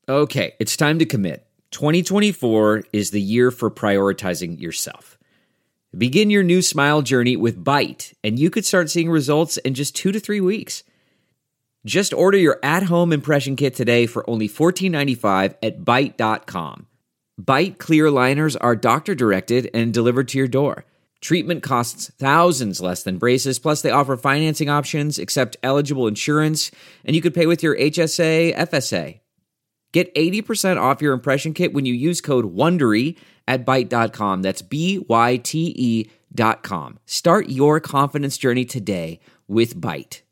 Okay, it's time to commit. 2024 is the year for prioritizing yourself. Begin your new smile journey with Byte, and you could start seeing results in just 2 to 3 weeks. Just order your at-home impression kit today for only $14.95 at Byte.com. Byte clear liners are doctor-directed and delivered to your door. Treatment costs thousands less than braces, plus they offer financing options, accept eligible insurance, and you could pay with your HSA, FSA. Get 80% off your impression kit when you use code WONDERY at Byte.com. That's BYTE.com. Start your confidence journey today with Byte.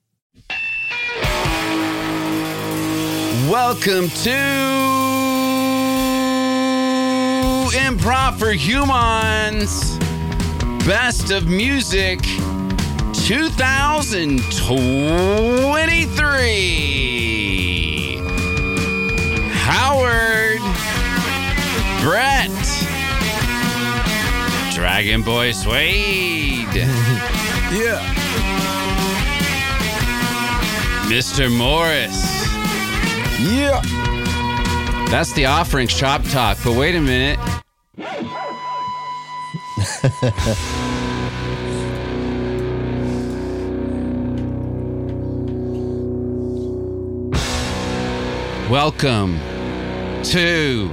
Welcome to Improv for Humans, Best of Music 2023. Howard, Brett, Dragon Boy Suede, Yeah, Mr. Morris. yeah. That's the offering shop talk, but wait a minute. Welcome to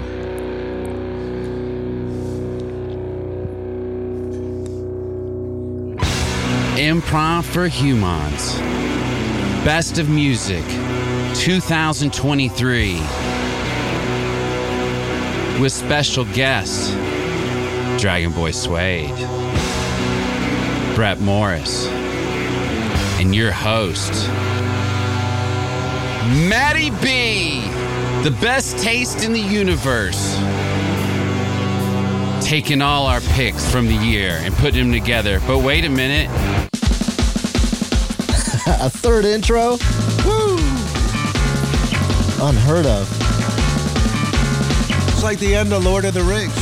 Improv for Humans, Best of Music 2023, with special guest Dragon Boy Suede, Brett Morris, and your host Maddie B, the best taste in the universe, taking all our picks from the year and putting them together. But wait a minute. A third intro? Woo! Unheard of. It's like the end of Lord of the Rings.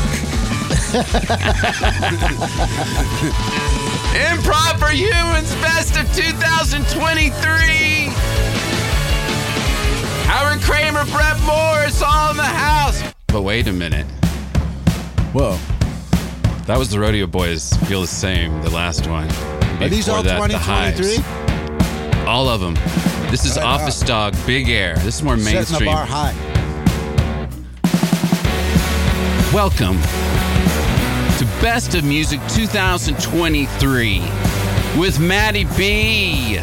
Improv for Humans, Best of 2023. Howard Kramer, Brett Morris, all in the house. But wait a minute. Whoa. That was the Rodeo Boys. Feel the same, the last one. Are these all Before that, the 2023? Hives. All of them. This is Office Dog, Big Air. This is more Setting the mainstream. bar high. Welcome to Best of Music 2023 with Maddie B.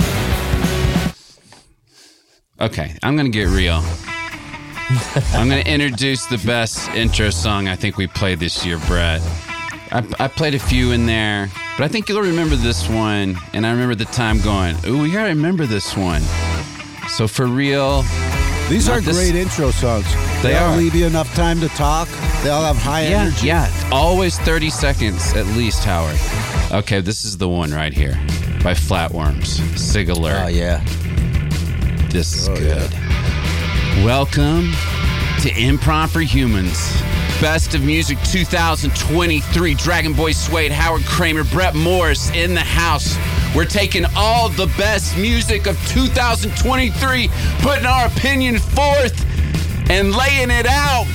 Okay, I'm going to get real. I'm going to introduce the best intro song I think we played this year, Brett. I played a few in there, but I think you'll remember this one. And I remember the time going, ooh, we got to remember this one. So for real. These are this- great intro songs. They all are. leave you enough time to talk. They all have high energy. Yeah, always 30 seconds at least, Howard. Okay, this is the one right here by Flatworms. Sig Alert. Oh, yeah. This is good. Welcome to Improv for Humans. Best of Music 2023. Dragon Boy Suede, Howard Kramer, Brett Morris in the house. We're taking all the best music of 2023, putting our opinion forth and laying it out.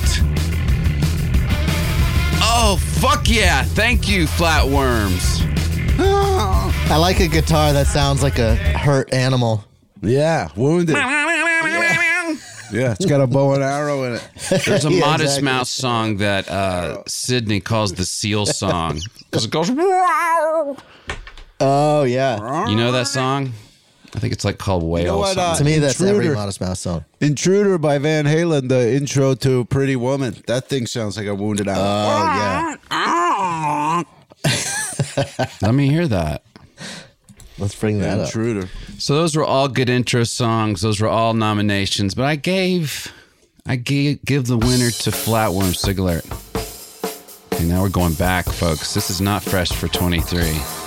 Oh, fuck yeah. Thank you, Flatworms. I like a guitar that sounds like a hurt animal. Yeah, wounded. Yeah, it's got a bow and arrow in it. There's a Yeah, Modest exactly. Mouse song that Sydney calls the Seal song because it goes, wow. Oh, yeah. You know that song? I think it's like called Whale. know what, something. To me, that's every Intruder. Modest Mouse song. Intruder by Van Halen, the intro to Pretty Woman. That thing sounds like a wounded animal. Oh, yeah. Let me hear that. Let's bring that up. Intruder. So those were all good intro songs. Those were all nominations, but I give the winner to Flatworm Sig Alert. Okay, now we're going back, folks. This is not fresh for 23.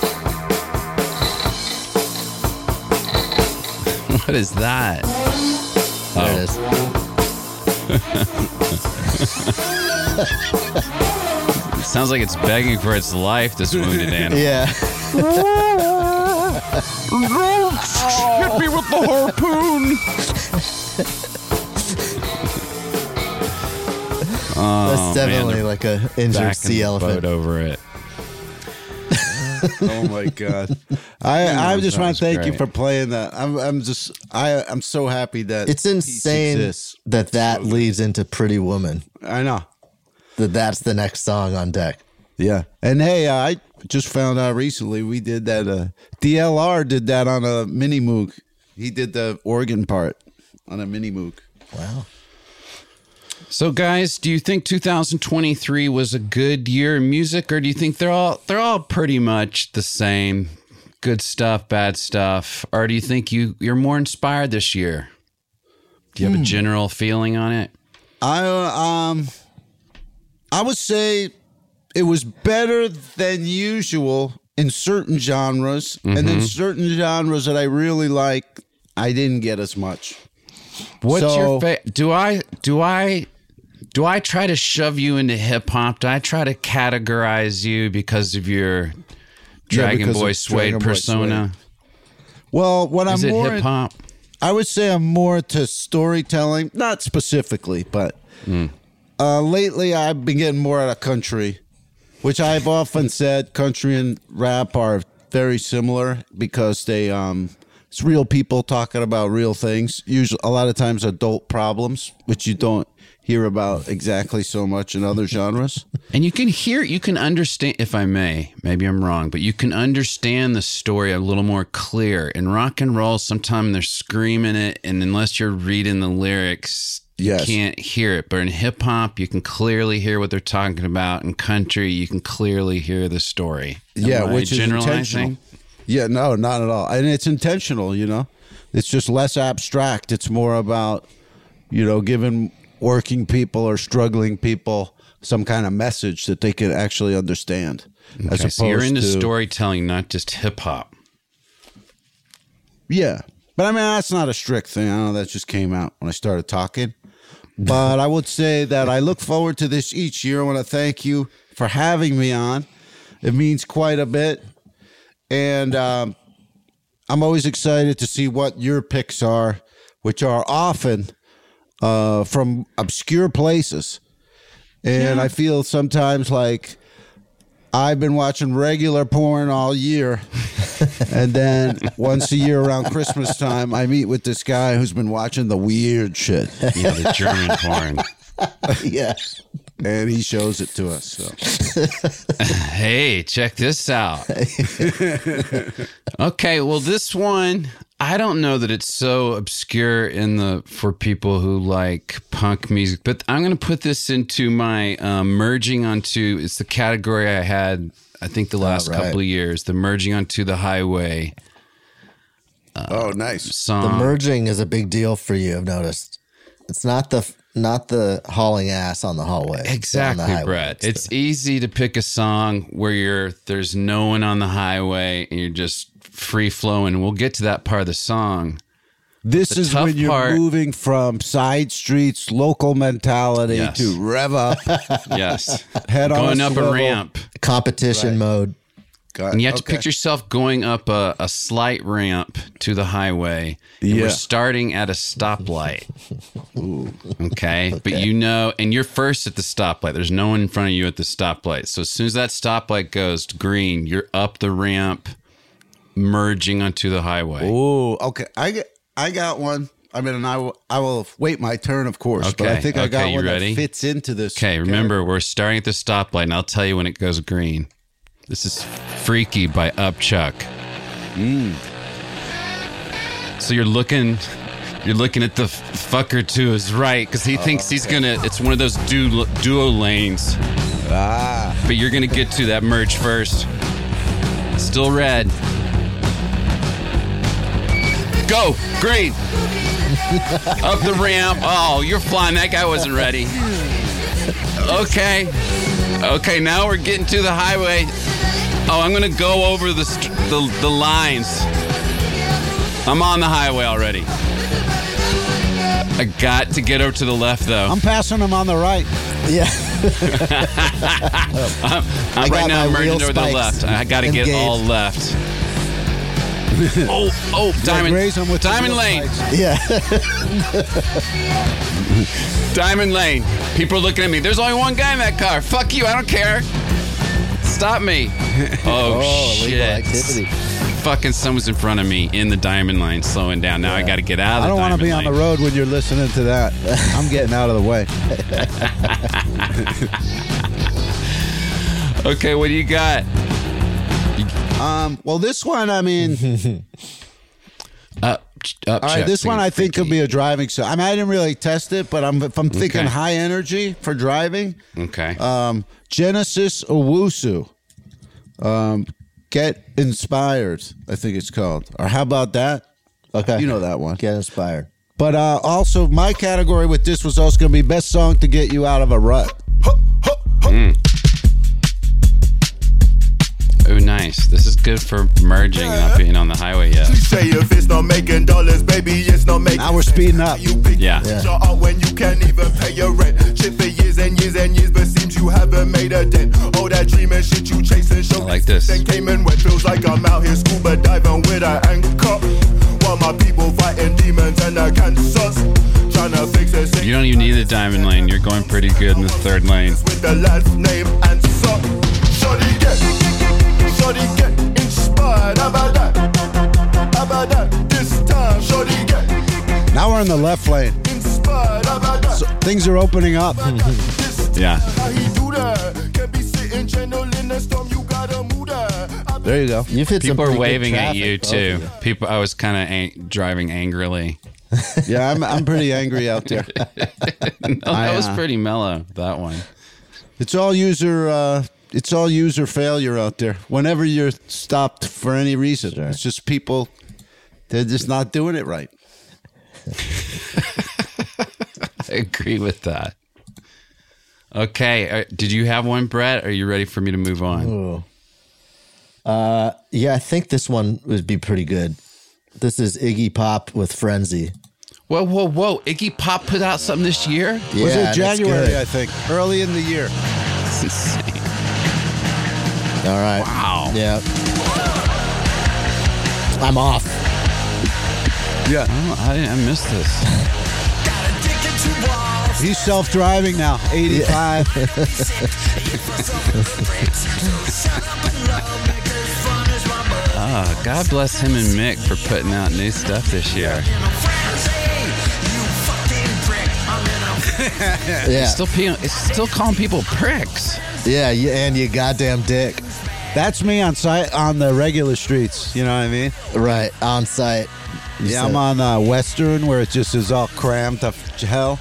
What is that? There it is. It sounds like it's begging for its life, this wounded animal. Yeah. Hit me with the harpoon. That's definitely man, like a injured back in sea the elephant. boat over it. Oh my God! I just that want was to thank you great. for playing that. I'm so happy that It's Peace insane exists. that leads into Pretty Woman. I know. That's the next song on deck. Yeah, and hey, I just found out recently we did that. DLR did that on a mini Moog. He did the organ part on a mini Moog. Wow. So, guys, do you think 2023 was a good year in music, or do you think they're all pretty much the same? Good stuff, bad stuff, or do you think you're more inspired this year? Do you have a general feeling on it? I would say it was better than usual in certain genres, and then certain genres that I really like, I didn't get as much. What's your Do I try to shove you into hip hop? Do I try to categorize you because of your Dragon because Boy of Suede Dragon Boy persona? Well, what Is I'm it more hip hop? I would say I'm more to storytelling, not specifically, but lately I've been getting more out of country, which I've often said country and rap are very similar because they it's real people talking about real things. Usually, a lot of times, adult problems, which you don't hear about exactly so much in other genres. And you can understand, if I may, maybe I'm wrong, but you can understand the story a little more clear. In rock and roll, sometimes they're screaming it, and unless you're reading the lyrics, Yes. you can't hear it. But in hip hop, you can clearly hear what they're talking about. In country, you can clearly hear the story. Yeah, Am I which is generalizing? intentional. Yeah, no, not at all. And it's intentional, you know. It's just less abstract. It's more about, giving working people or struggling people some kind of message that they can actually understand. As Okay, opposed so you're into to storytelling, not just hip hop. Yeah. But I mean, that's not a strict thing. I don't know. That just came out when I started talking. But I would say that I look forward to this each year. I want to thank you for having me on. It means quite a bit. And I'm always excited to see what your picks are, which are often from obscure places. And I feel sometimes like I've been watching regular porn all year. And then once a year around Christmas time, I meet with this guy who's been watching the weird shit. Yeah, the German porn. Yeah. And he shows it to us. So. Hey, check this out. Okay, well, this one, I don't know that it's so obscure for people who like punk music, but I'm going to put this into my merging onto, it's the category I had, I think, the last couple of years, the merging onto the highway Oh, nice. song. The merging is a big deal for you, I've noticed. It's not the hauling ass on the hallway. on the Exactly, highway. Brett. It's easy to pick a song where there's no one on the highway and you're just free flowing. We'll get to that part of the song. This The is tough when you're part- moving from side streets, local mentality Yes. to rev up, Yes. head on Going a up a swivel. ramp. Competition mode. And you have to picture yourself going up a slight ramp to the highway. And Yeah. we're starting at a stoplight. Okay. But and you're first at the stoplight. There's no one in front of you at the stoplight. So as soon as that stoplight goes to green, you're up the ramp, merging onto the highway. Ooh, okay. I got one. I mean, and I will wait my turn, of course. But I Okay, think I got okay, you one ready? that fits into this. Okay, remember, we're starting at the stoplight, and I'll tell you when it goes green. This is Freaky by Upchuck. So you're looking at the fucker to his right because he thinks he's gonna. It's one of those duo lanes. But you're gonna get to that merge first. Still red. Go, green. Up the ramp. Oh, you're flying. That guy wasn't ready. Okay, now we're getting to the highway. Oh, I'm going to go over the lines. I'm on the highway already. I got to get over to the left, though. I'm passing them on the right. Yeah. I'm I right got now my merging real over to the spikes left. I got to get engaged. all left. Diamond. Raise 'em with the Diamond real Lane. spikes. Yeah. Diamond Lane. People are looking at me. There's only one guy in that car. Fuck you. I don't care. Stop me. Oh, illegal shit. activity. Fucking someone's in front of me in the Diamond Lane slowing down. Now I got to get out of the I don't want to be on the road when you're listening to that. I'm getting out of the way. Okay, what do you got? Well, this one, I mean, Up all right, this one I think could be a driving. So I mean, I didn't really test it, but if I'm thinking Okay. high energy for driving, Okay. Genesis Owusu, Get Inspired, I think it's called. Or how about that? Okay. You know that one. Get inspired. But also, my category with this was also going to be best song to get you out of a rut. Oh, nice. This is good for merging and not being on the highway yet. Say if it's not making dollars, baby, it's not making. Now we're speeding up. You pick Yeah. your out when you can't even pay your rent. Shit for years and years and years, but seems you haven't made a dent. All that dream and shit you chasing, show I like this. Then came in wet, feels like I'm out here scuba diving with an anchor. While my people fighting demons and the cancers, trying to fix it. You don't even need the Diamond Lane. You're going pretty good in the third lane. With the last name and so. Shorty get inspired. How about that? How about that? This time, shorty get Now we're in the left lane. inspired. How about that? So things are opening up. Yeah. How he do that? Can't be sitting gentle in the storm. You gotta move that. There you go. You've hit some People are pretty good waving at traffic, you, both too. of you. People. I was kind of driving angrily. Yeah, I'm pretty angry out there. No, that was pretty mellow, that one. It's all user failure out there. Whenever you're stopped for any reason, Sure. it's just people. They're just not doing it right. I agree with that. Okay. Did you have one, Brett? Are you ready for me to move on? Ooh. Yeah, I think this one would be pretty good. This is Iggy Pop with Frenzy. Whoa. Iggy Pop put out something this year? Yeah, Was it that's January? good. I think early in the year. That's insane. All right. Wow. Yeah. I'm off. Yeah, Oh, I missed this. he's self-driving now. 85. Oh, God bless him and Mick for putting out new stuff this year. Yeah. It's still calling people pricks. Yeah, and you goddamn dick. That's me on site on the regular streets. You know what I mean? Right, on site. You Yeah, said- I'm on Western where it just is all crammed to hell.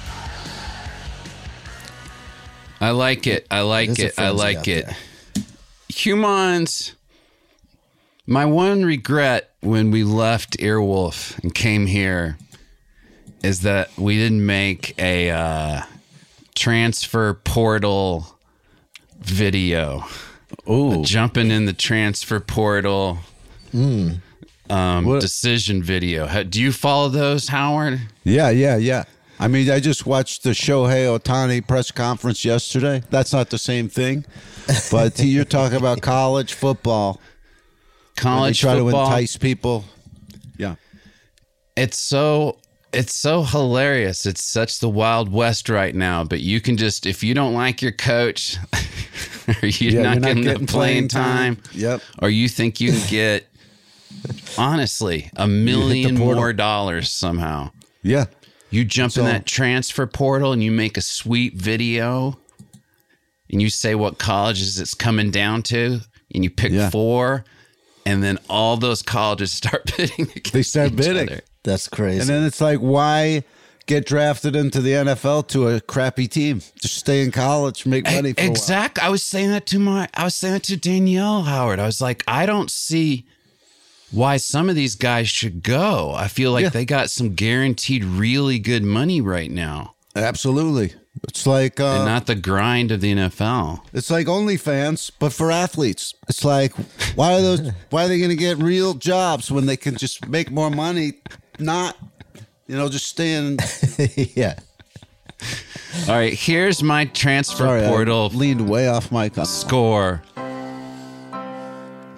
I like it. I like There's a it. I frenzy like out it. there. Humans. My one regret when we left Earwolf and came here is that we didn't make a transfer portal video. Ooh, Jumping in the transfer portal decision video. Do you follow those, Howard? yeah. I mean, I just watched the Shohei Ohtani press conference yesterday. That's not the same thing, but you're talking about college football. College They try football. to entice people. Yeah. It's so hilarious. It's such the Wild West right now. But you can just, if you don't like your coach, or you're not getting playing time, Yep. or you think you can get, honestly, $1 million portal. more dollars somehow. Yeah. You jump in So- that transfer portal and you make a sweet video, and you say what colleges it's coming down to, and you pick Yeah. 4, and then all those colleges start bidding against They start each bidding. other. That's crazy. And then it's like, why get drafted into the NFL to a crappy team? Just stay in college, make money for a while. Exactly. I was saying that to Danielle, Howard. I was like, I don't see why some of these guys should go. I feel like Yeah. they got some guaranteed really good money right now, Absolutely. It's like and not the grind of the NFL. it's like OnlyFans, but for athletes. It's like, why are they going to get real jobs when they can just make more money? Not, just stay in. yeah. All right, here's my transfer Sorry, portal I leaned way off my cup. score.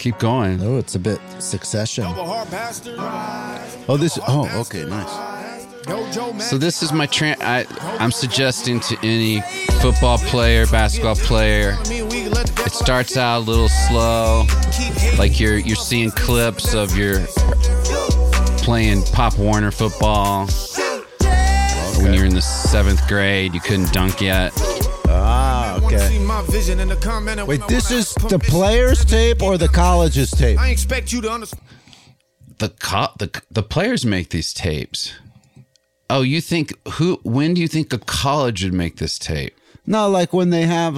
Keep going. Oh, it's a bit Succession. Oh, this. Oh, okay, nice. So this is my I'm suggesting to any football player, basketball player. It starts out a little slow, like you're seeing clips of your playing Pop Warner football. When you're in the 7th grade, you couldn't dunk yet. Ah, okay. Wait, this is the players' tape or the college's tape? I expect you to understand. The players make these tapes. Oh, you think when do you think a college would make this tape? No, like when they have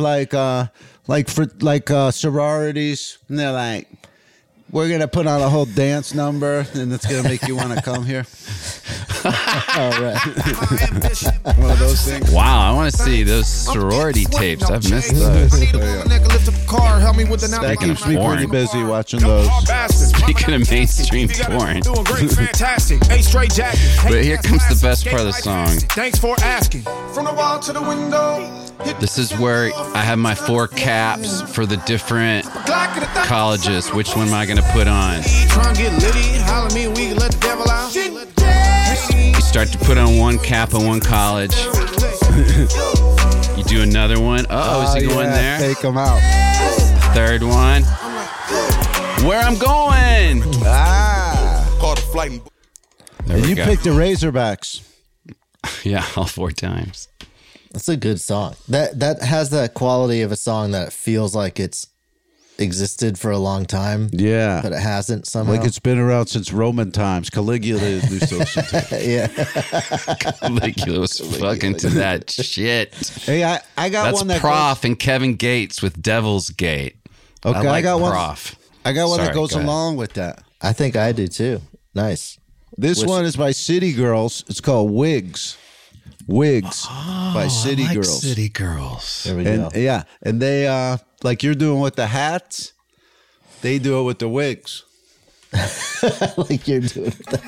sororities, and they're like, we're gonna put on a whole dance number, and it's gonna make you want to come here. All right. One of those things. Wow, I want to see those sorority tapes. I've missed those. That keeps me pretty busy watching those. Speaking of mainstream porn. But here comes the best part of the song. Thanks for asking. From the wall to the window. This is where I have my 4 caps for the different colleges. Which one am I going to put on? You start to put on one cap on one college. You do another one. Oh, is he going there? Take them out. Third one. Where I'm going. Caught a flight. There And we you go. picked the Razorbacks. Yeah, all 4 times. That's a good song. That has that quality of a song that it feels like it's existed for a long time. Yeah. But it hasn't somehow. Like it's been around since Roman times. Caligula used to listen to it. Yeah. Caligula was fucking to that shit. Hey, I got That's one that Prof and Kevin Gates with Devil's Gate. Okay, I like got one. Prof. I got one Sorry, that goes go ahead. along with that. I think I do too. Nice. This one is by City Girls. It's called Wigs. Wigs by City I like Girls. City Girls. There we go. And yeah, and they like you're doing with the hats, they do it with the wigs. Like you're doing that.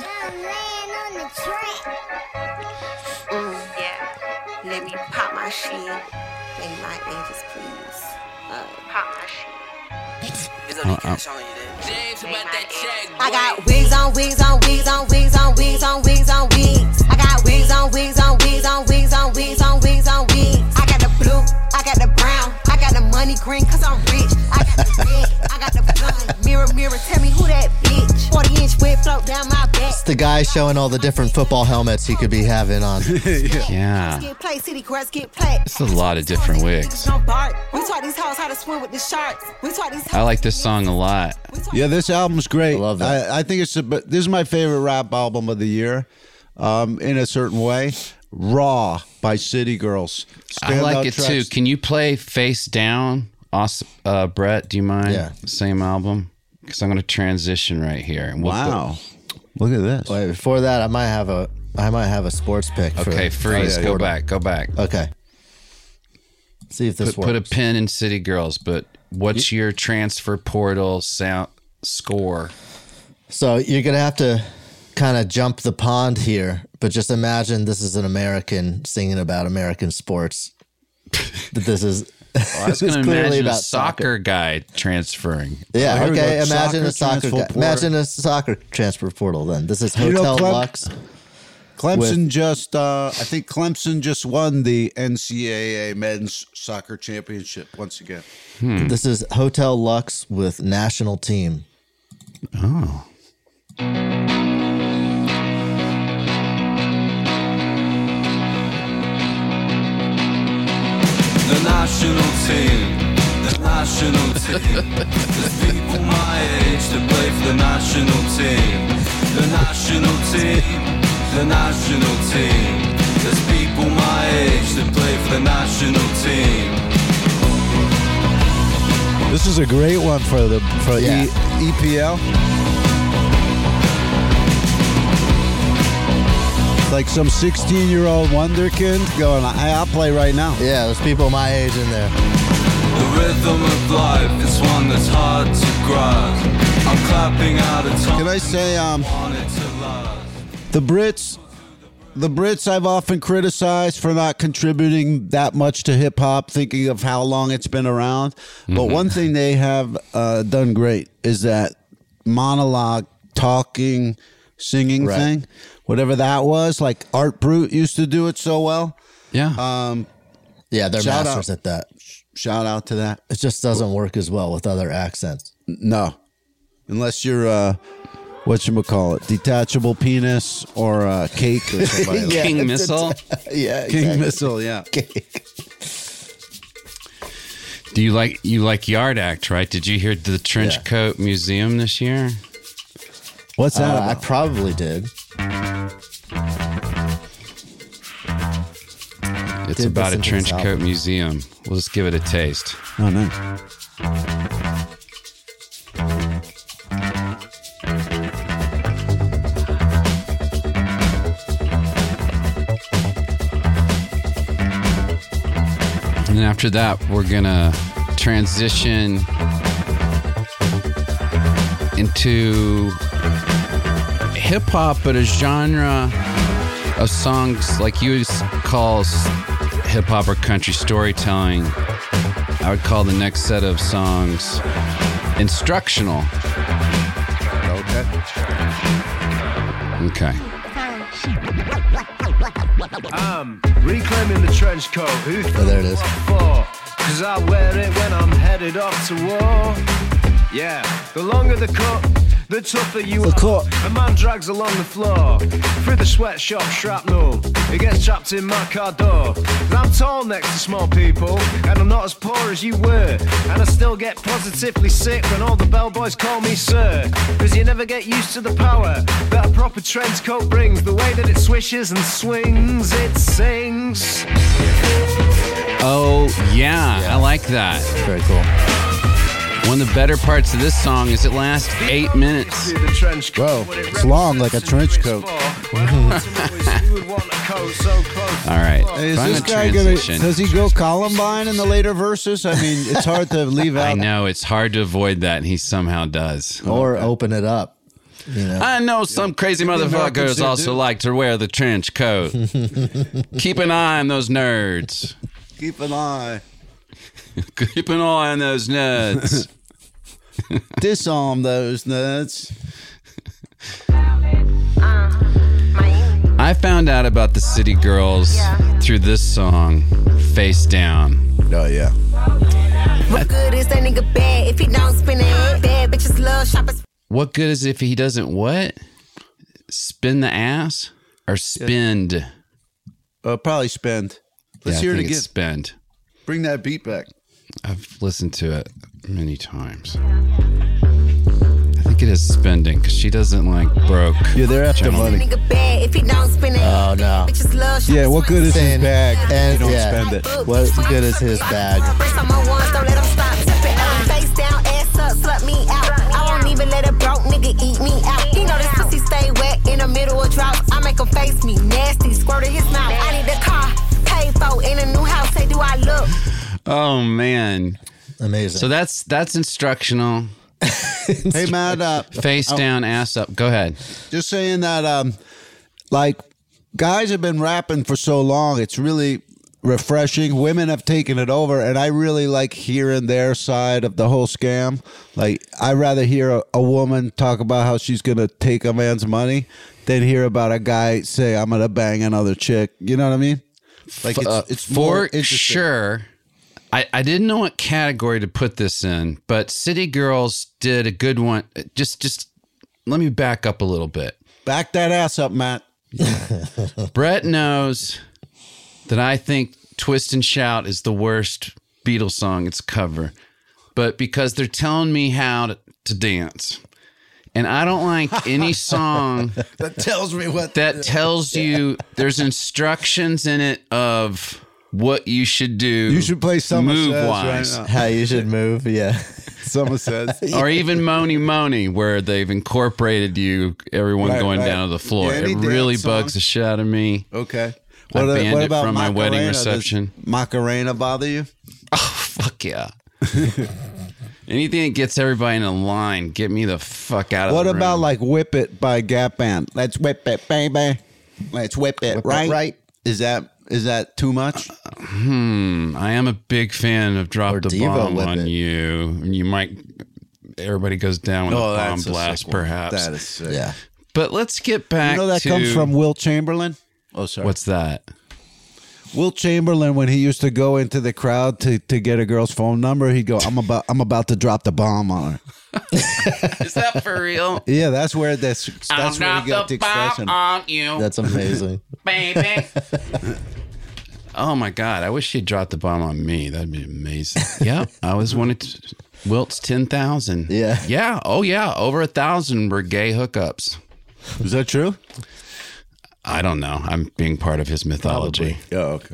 Yeah, let me pop my shit. They might just please pop my shit. There's only cash on you there. James about that check. I got wigs on wigs on wigs on wigs on wigs on wigs on wigs. I got wigs on wigs on wigs on wigs on wigs on wigs on wigs. I got the blue, I got the brown, I got the money green 'cause I'm rich. I got the red, I got the blonde. Mirror, mirror, tell me who that bitch. 40-inch whip float down my back. It's the guy showing all the different football helmets he could be having on. Yeah. Get play, city girls get play. It's a lot of different wigs. Don't bark. We taught these hoes how to swim with the sharks. We taught these I like this song a lot. Yeah, this album's great. I love that. I think this is my favorite rap album of the year, in a certain way. Raw by City Girls. I like Standout it too. tracks. Can you play Face Down? Awesome. Brett, do you mind? Yeah. Same album? Because I'm going to transition right here. And we'll Wow, look at this. Wait, before that, I might have a sports pick. Okay, freeze. yeah, Go back. Go back. Okay. See if this Put a works. pin in City Girls, but what's your transfer portal sound score? So you're gonna have to kind of jump the pond here, but just imagine this is an American singing about American sports. That this is. I was going to clearly imagine a about soccer guy transferring. Yeah. Here we Okay. go. Imagine a Soccer soccer. transfer portal. Imagine a soccer transfer portal. Then this is You know, Hotel Clem- Lux. Clemson I think Clemson just won the NCAA men's soccer championship once again. This is Hotel Lux with National Team. Oh. The national team, the national team. There's people my age that play for the national team. The national team, the national team. There's people my age that play for the national team. This is a great one for Yeah. EPL. Like some 16-year-old wonderkind going, I'll play right now. Yeah, there's people my age in there. The rhythm of life is one that's hard to grasp. I'm clapping out a time. Can I say, want it to last. the Brits the Brits I've often criticized for not contributing that much to hip hop, thinking of how long it's been around. But one thing they have done great is that monologue, talking, singing thing, whatever that was. Like Art Brut used to do it so well. Yeah. Yeah, they're Shout masters out. at that. Shout out to that. It just doesn't work as well with other accents. No, unless you're whatchamacallit, detachable penis or cake or somebody. Yeah, King it's- Missile. Yeah, King Missile, yeah. Do you like Yard Act, right? Did you hear the Trench Coat Museum this year? What's that I about? probably did. It's Did about a listen to trench this coat album. museum. We'll just give it a taste. Oh, no. And then after that, we're going to transition into hip hop, but a genre of songs like you call hip hop or country storytelling. I would call the next set of songs instructional. Okay. I'm reclaiming the trench coat. Who Oh, there it is. for? Cause I wear it when I'm headed off to war. Yeah, the longer the cut, the tougher you are. A man drags along the floor through the sweatshop shrapnel. It gets trapped in my car door. And I'm tall next to small people, and I'm not as poor as you were. And I still get positively sick when all the bellboys call me sir. Cause you never get used to the power that a proper trench coat brings. The way that it swishes and swings, it sings. Oh, yeah. I like that. Very cool. One of the better parts of this song is it lasts 8 minutes. Whoa, it's long like a trench coat. All right. Hey, is Find this the guy transition. does he go Columbine in the later verses? I mean, it's hard to leave out. I know it's hard to avoid that, and he somehow does. Or open it up. You know. I know some crazy Americans motherfuckers do. also like to wear the trench coat. Keep an eye on those nerds. Keep an eye. Keep an eye on those nerds. Disarm those nuts. I found out about the City Girls through this song, Face Down. Oh, yeah. What good is that nigga bad if he don't spin it? Bad bitches love shoppers. What good is if he doesn't what? Spin the ass? Or spend? Probably spend. Let's I hear it think again. it's spend. Bring that beat back. I've listened to it many times. I think it is spending because she doesn't like broke. Yeah, they're after gentlemen. money. Nigga bad if he don't spin it. Oh, no. Bitches love Yeah, what good is his And- bag if and- you don't yeah. spend it? What good is his bag? Brace on my ones, don't let them stop. Tip it up, face down, ass up, slut me out. I won't even let a broke nigga eat me out. He know this pussy stay wet in the middle of drought. I make him face me nasty, squirted his mouth. I need a car, paid for in a new house. Say, do I look? Oh man. Amazing. So that's instructional. Hey, Matt, Face down, ass up. Go ahead. just saying that, like, guys have been rapping for so long. It's really refreshing. Women have taken it over, and I really like hearing their side of the whole scam. Like, I'd rather hear a woman talk about how she's going to take a man's money than hear about a guy say, I'm going to bang another chick. You know what I mean? Like, it's more For interesting. sure. I didn't know what category to put this in, but City Girls did a good one. Just let me back up a little bit. Back that ass up, Matt. Brett knows that I think Twist and Shout is the worst Beatles song. It's a cover. But because they're telling me how to dance. And I don't like any song That tells me what. that tells you there's instructions in it of what you should do. You should play Summer move Says wise. right now. How you should move, yeah. Summer Says. Or even Moni Moni, where they've incorporated everyone Right, going right. down to the floor. Yeah, any it really dance bugs song. the shit out of me. Okay. I banned it from my wedding Macarena? Does reception. Macarena bother you? Oh, fuck yeah. Anything that gets everybody in a line, get me the fuck out of What the room. about like Whip It by Gap Band? Let's whip it, baby. Let's whip it, Whip it right? right. Is that too much? I am a big fan of Drop Or the Devo Bomb Whip on It. You. You might, everybody goes down with a bomb that's a blast, sick one. perhaps. That is sick. Yeah. But let's get back You know that to... comes from Wilt Chamberlain? Oh, sorry. What's that? Wilt Chamberlain, when he used to go into the crowd to get a girl's phone number, he'd go, I'm about to drop the bomb on her. Is that for real? Yeah, that's where where he got the expression. on you, That's amazing. baby. Oh my God! I wish he'd dropped the bomb on me. That'd be amazing. Yeah, I was Wilt's 10,000. Yeah. Yeah. Oh yeah. Over 1,000 were gay hookups. Is that true? I don't know. I'm being part of his mythology. Oh, okay.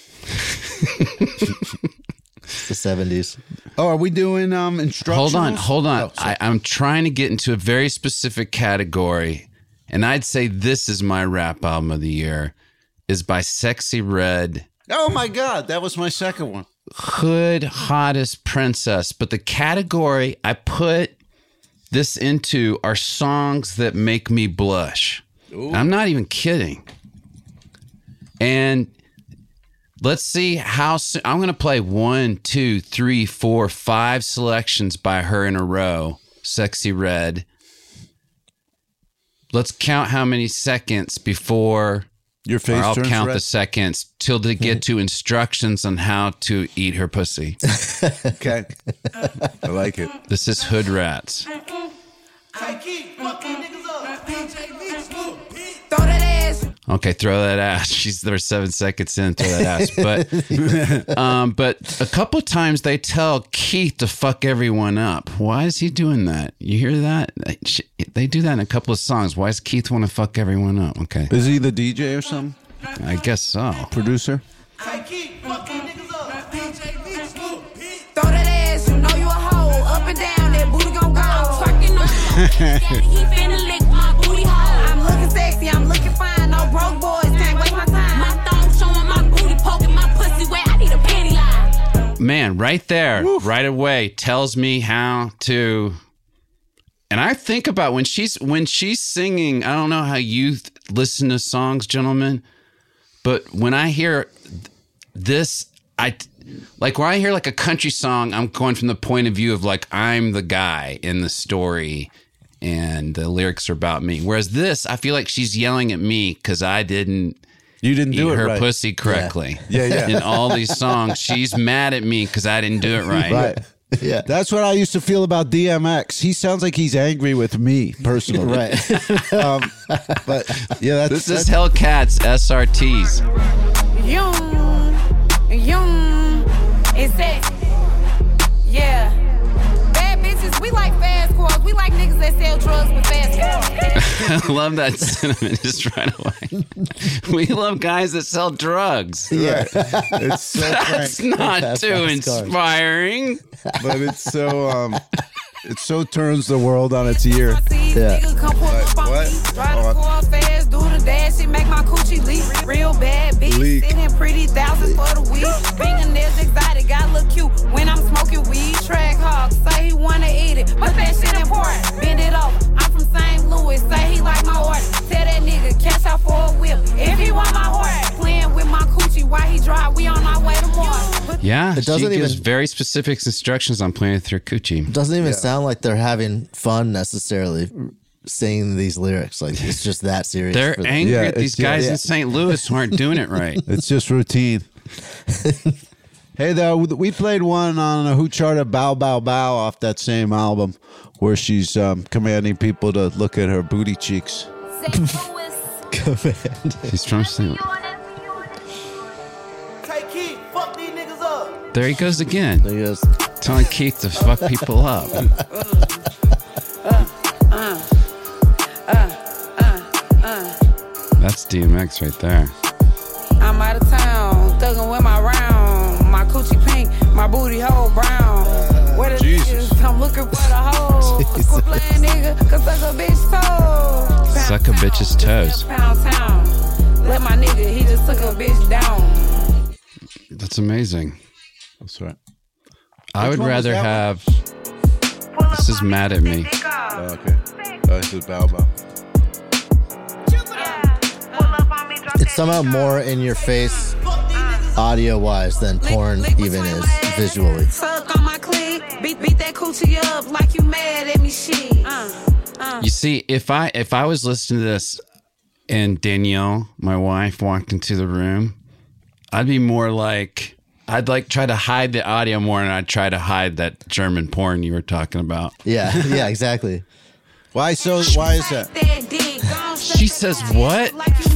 It's the 70s. Oh, are we doing instructions? Hold on. Oh, sorry. I'm trying to get into a very specific category, and I'd say this is my rap album of the year. Is by Sexy Red. Oh my God, that was my second one. Hood Hottest Princess. But the category I put this into are songs that make me blush. I'm not even kidding. And let's see how soon. I'm going to play 1, 2, 3, 4, 5 selections by her in a row. Sexy Red. Let's count how many seconds before. Your face Or I'll turns count red. the seconds till they get to instructions on how to eat her pussy. Okay. I like it. This is Hood Rats. Okay, throw that ass. They're 7 seconds in, throw that ass. But a couple of times they tell Keith to fuck everyone up. Why is he doing that? You hear that? They do that in a couple of songs. Why does Keith want to fuck everyone up? Okay, Is he the DJ or something? I guess so. Producer? Throw that ass, you know you a hoe. Up and down, that booty gon' go. Twerking on he finna lick my booty hole. I'm looking sexy, I'm looking fine. No broke boys, can't waste my time. My thumb showing my booty, poking my pussy where I need a panty line. Man, right there, right away, tells me how to. And I think about when she's singing. I don't know how you listen to songs, gentlemen, but when I hear this, like when I hear like a country song, I'm going from the point of view of like I'm the guy in the story, and the lyrics are about me. Whereas this, I feel like she's yelling at me because I didn't. You didn't do eat it her right. pussy correctly. Yeah. In all these songs, she's mad at me because I didn't do it right. Right. Yeah. That's what I used to feel about DMX. He sounds like he's angry with me personally. Right. But yeah, This is Hellcats SRTs. Young, it's sexy. Yeah. Bad bitches, we like fast cars. We like niggas that sell drugs with fast cars. I love that sentiment just right away. We love guys that sell drugs. yeah. It's so That's frank, not Fast too cars. inspiring. but it's so it so turns the world on its ear. Yeah. What? Drive the car fast, do the dash, it make my coochie leak. Real bad bitch, Leak. sitting pretty, thousands for the week. Fingernails exotic, got look cute when I'm smoking weed. Track hog, say he wanna eat it, but that shit important. Bend it over, I'm from St. Louis, say he like my order. Tell that nigga, cash out for a whip, if he want my horse. Playing with my coochie while he drive, we on our way to Mars. Yeah, It doesn't she gives even- very specific instructions on playing with her coochie. Doesn't even sound like they're having fun necessarily singing these lyrics. Like it's just that serious. They're for them. angry Yeah, at these it's- guys yeah. in St. Louis who aren't doing it right. It's just routine. Hey, though, we played one on Who Charted Bow Bow Bow off that same album where she's commanding people to look at her booty cheeks. He's from St. There he goes again, There he is. telling Keith to fuck people up. That's DMX right there. I'm out of town, thuggin' with my round. My coochie pink, my booty hole brown. Where the niggas, I'm looking for the hoes. Quit playing nigga, cause suck a bitch toes. Suck a bitch's toes. Pound town. Let my nigga, he just took a bitch down. That's amazing. That's right. I would one was rather that have. This is Mad at Me. Oh, okay. Oh, this is Bow Bow. it's somehow more in your face audio wise than porn even is visually. Suck on my click, beat that coochie up like you mad at me, shit. You see, if I was listening to this and Danielle, my wife, walked into the room, I'd be more like, I'd like try to hide the audio more, and I'd try to hide that German porn you were talking about. Yeah, exactly. Why is that? She says what?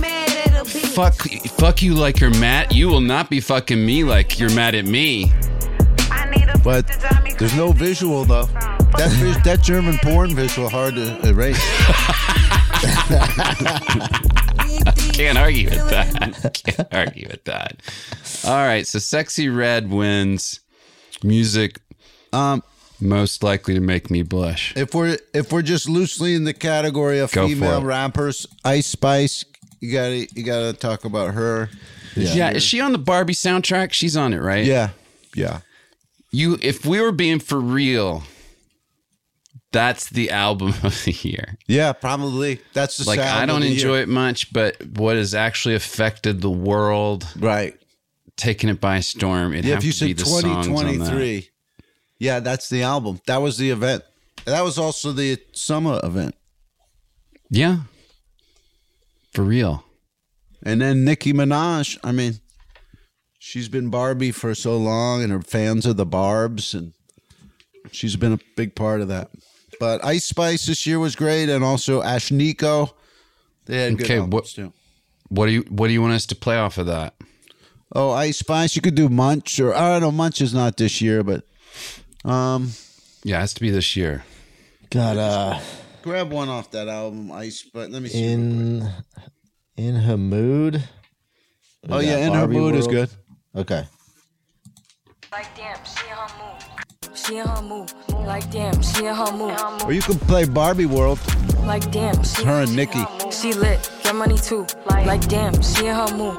Fuck you like you're mad. You will not be fucking me like you're mad at me. But there's no visual though. That German porn visual hard to erase. Can't argue with that. All right, so Sexy Red wins. Music most likely to make me blush. If we're just loosely in the category of female rappers, Ice Spice, you gotta talk about her. Yeah, is she on the Barbie soundtrack? She's on it, right? Yeah. If we were being for real, that's the album of the year. Yeah, probably. That's the like sound I don't of the enjoy year. it much, but what has actually affected the world, right? Taking it by storm. It'd have if you to be said the songs on that. 2023, yeah, that's the album. That was the event. That was also the summer event. Yeah, for real. And then Nicki Minaj. I mean, she's been Barbie for so long, and her fans are the Barbs, and she's been a big part of that. But Ice Spice this year was great, and also Ashniko. They had good albums too. What do you want us to play off of that? Oh, Ice Spice. You could do Munch, or I don't know. Munch is not this year, but yeah, it has to be this year. Got grab one off that album, Ice. But let me see. In Her Mood. Oh yeah, In Her Mood is good. Okay. Like damn, she in her mood. She in her mood. Like damn, she in her mood. Or you could play Barbie World. Like damn, she her and Nicki. She lit, get money too. Like damn, she in her mood.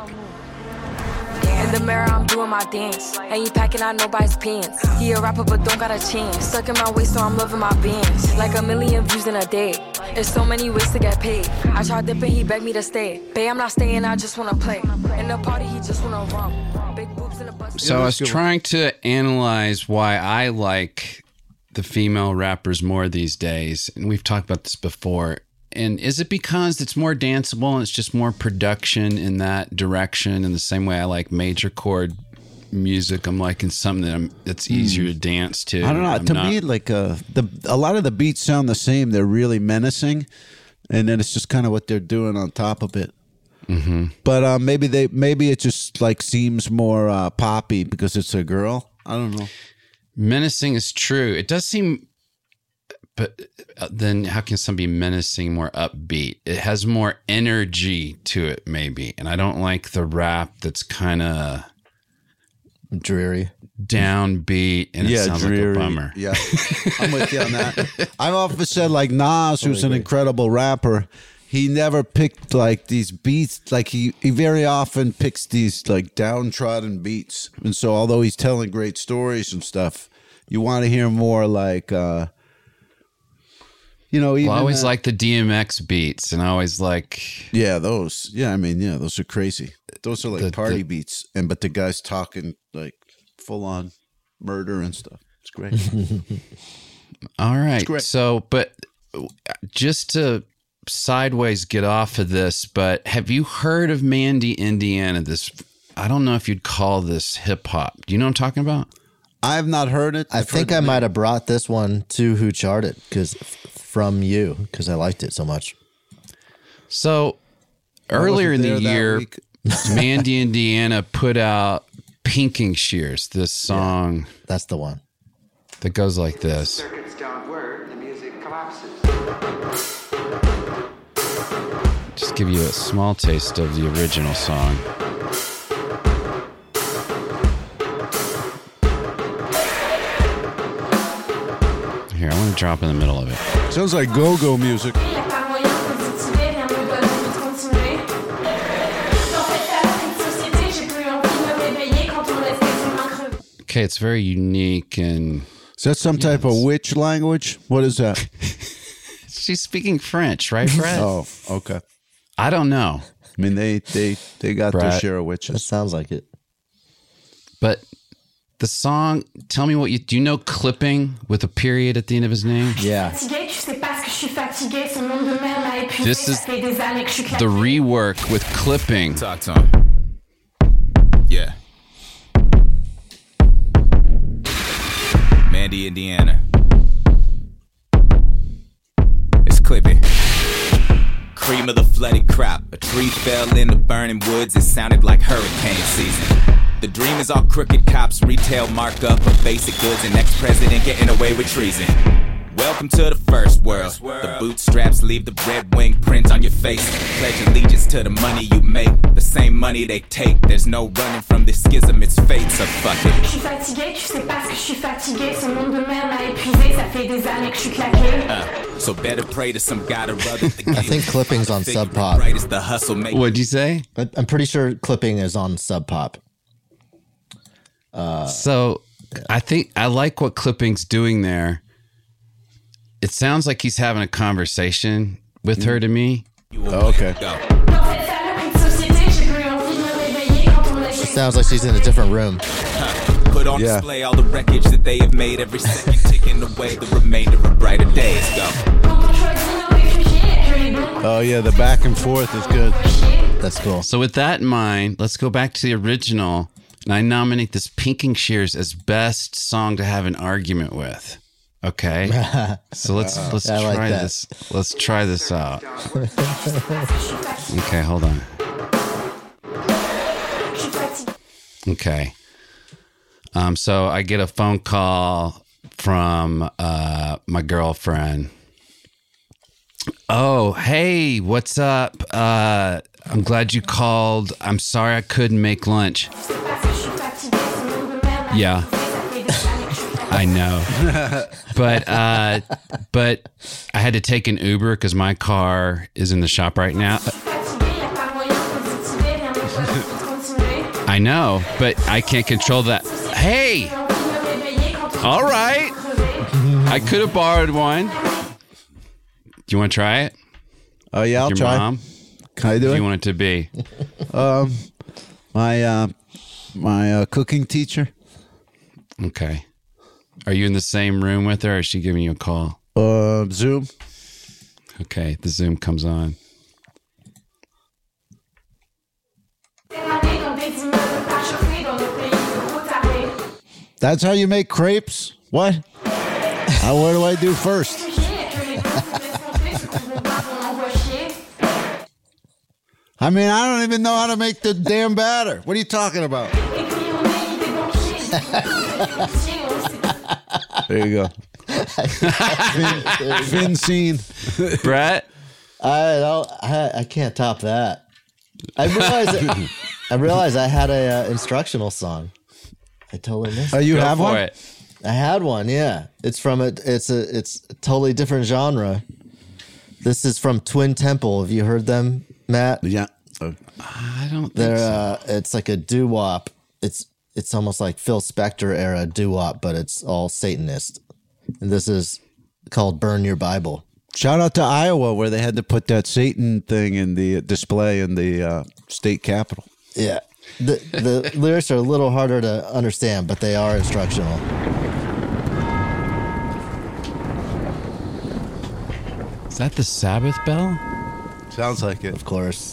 In the mirror, I'm doing my dance. Ain't you packing out nobody's pants. He a rapper, but don't got a chance. Stuck in my waist, so I'm loving my bands. Like 1 million views in a day. There's so many ways to get paid. I tried dipping, he begged me to stay. Babe, I'm not staying, I just wanna play. In the party, he just wanna run. Big boobs in the bus. So I was trying to analyze why I like the female rappers more these days. And we've talked about this before. And is it because it's more danceable and it's just more production in that direction? In the same way I like major chord music, I'm liking something that's easier to dance to. I don't know. Me, like a lot of the beats sound the same. They're really menacing, and then it's just kind of what they're doing on top of it. Mm-hmm. But maybe it just like seems more poppy because it's a girl. I don't know. Menacing is true. It does seem. But then how can some be menacing more upbeat? It has more energy to it, maybe. And I don't like the rap that's kind of dreary, downbeat, and it sounds dreary. like a bummer. Yeah, I'm with you on that. I've often said, like Nas, who's an incredible rapper, he never picked like these beats. Like he very often picks these like downtrodden beats. And so although he's telling great stories and stuff, you want to hear more like... You know, even I always like the DMX beats, and I always like those. Yeah, I mean, those are crazy. Those are like party beats, but the guy's talking like full on murder and stuff. It's great. All right, so but just to sideways get off of this, but have you heard of Mandy, Indiana? This I don't know if you'd call this hip hop. Do you know what I'm talking about? I have not heard it. I think I might have brought this one to Who Charted from you because I liked it so much. So earlier in the year, Mandy, Indiana put out Pinking Shears, this song. Yeah, that's the one. That goes like this. Circuits don't work, the music collapses. Just give you a small taste of the original song. Here, I want to drop in the middle of it. Sounds like go-go music. Okay, it's very unique and... Is that some type of witch language? What is that? She's speaking French, right, Brett? Oh, okay. I don't know. I mean, they got their Brett. share of That witches. sounds like it. But the song, tell me what do you know clipping with a period at the end of his name? Yeah. This is the rework with clipping. Talk to him. Yeah. Mandy, Indiana. It's clipping. Cream of the flooded crop. A tree fell in the burning woods. It sounded like hurricane season. The dream is all crooked cops, retail markup of basic goods, and ex-president getting away with treason. Welcome to the first world. The bootstraps leave the red wing print on your face. Pledge allegiance to the money you make, the same money they take. There's no running from this schism, it's fate, so fuck it. Je suis fatigué, tu sais pas ce que je suis fatigué. Ce monde de merde m'a épuisé, ça fait des années que je suis claqué. So better pray to some god or other. I think clipping's on Sub Pop. Right, it's the hustle make. What'd you say? I'm pretty sure clipping is on Sub Pop. So I think I like what clipping's doing there. It sounds like he's having a conversation with her to me. Oh, okay. It sounds like she's in a different room. Put on display all the wreckage that they have made, every second ticking away the remainder of brighter days. Go. Oh yeah, the back and forth is good. That's cool. So with that in mind, let's go back to the original, and I nominate this Pinking Shears as best song to have an argument with. Okay, so let's try like that. this. Let's try this out. Okay, hold on. Okay. So I get a phone call from my girlfriend. Oh, hey, what's up? I'm glad you called. I'm sorry I couldn't make lunch. Yeah. I know. But I had to take an Uber because my car is in the shop right now. I know, but I can't control that. Hey! All right. I could have borrowed one. Do you want to try it? Oh yeah, I'll Your try. mom? Can I do What do it? you want it to be? My cooking teacher. Okay. Are you in the same room with her, or is she giving you a call? Zoom. Okay, the Zoom comes on. That's how you make crepes? What? What do I do first? I mean, I don't even know how to make the damn batter. What are you talking about? There you go. Fin scene. Brett? I can't top that. I realized I had a instructional song. I totally missed. Oh, you Go have for one? it. I had one. Yeah, it's from it's a totally different genre. This is from Twin Temple. Have you heard them, Matt? Yeah. I don't think They're so. it's like a doo-wop. It's almost like Phil Spector era doo-wop, but it's all Satanist. And this is called Burn Your Bible. Shout out to Iowa where they had to put that Satan thing in the display in the state capitol. Yeah. The lyrics are a little harder to understand, but they are instructional. Is that the Sabbath bell? Sounds like it. Of course.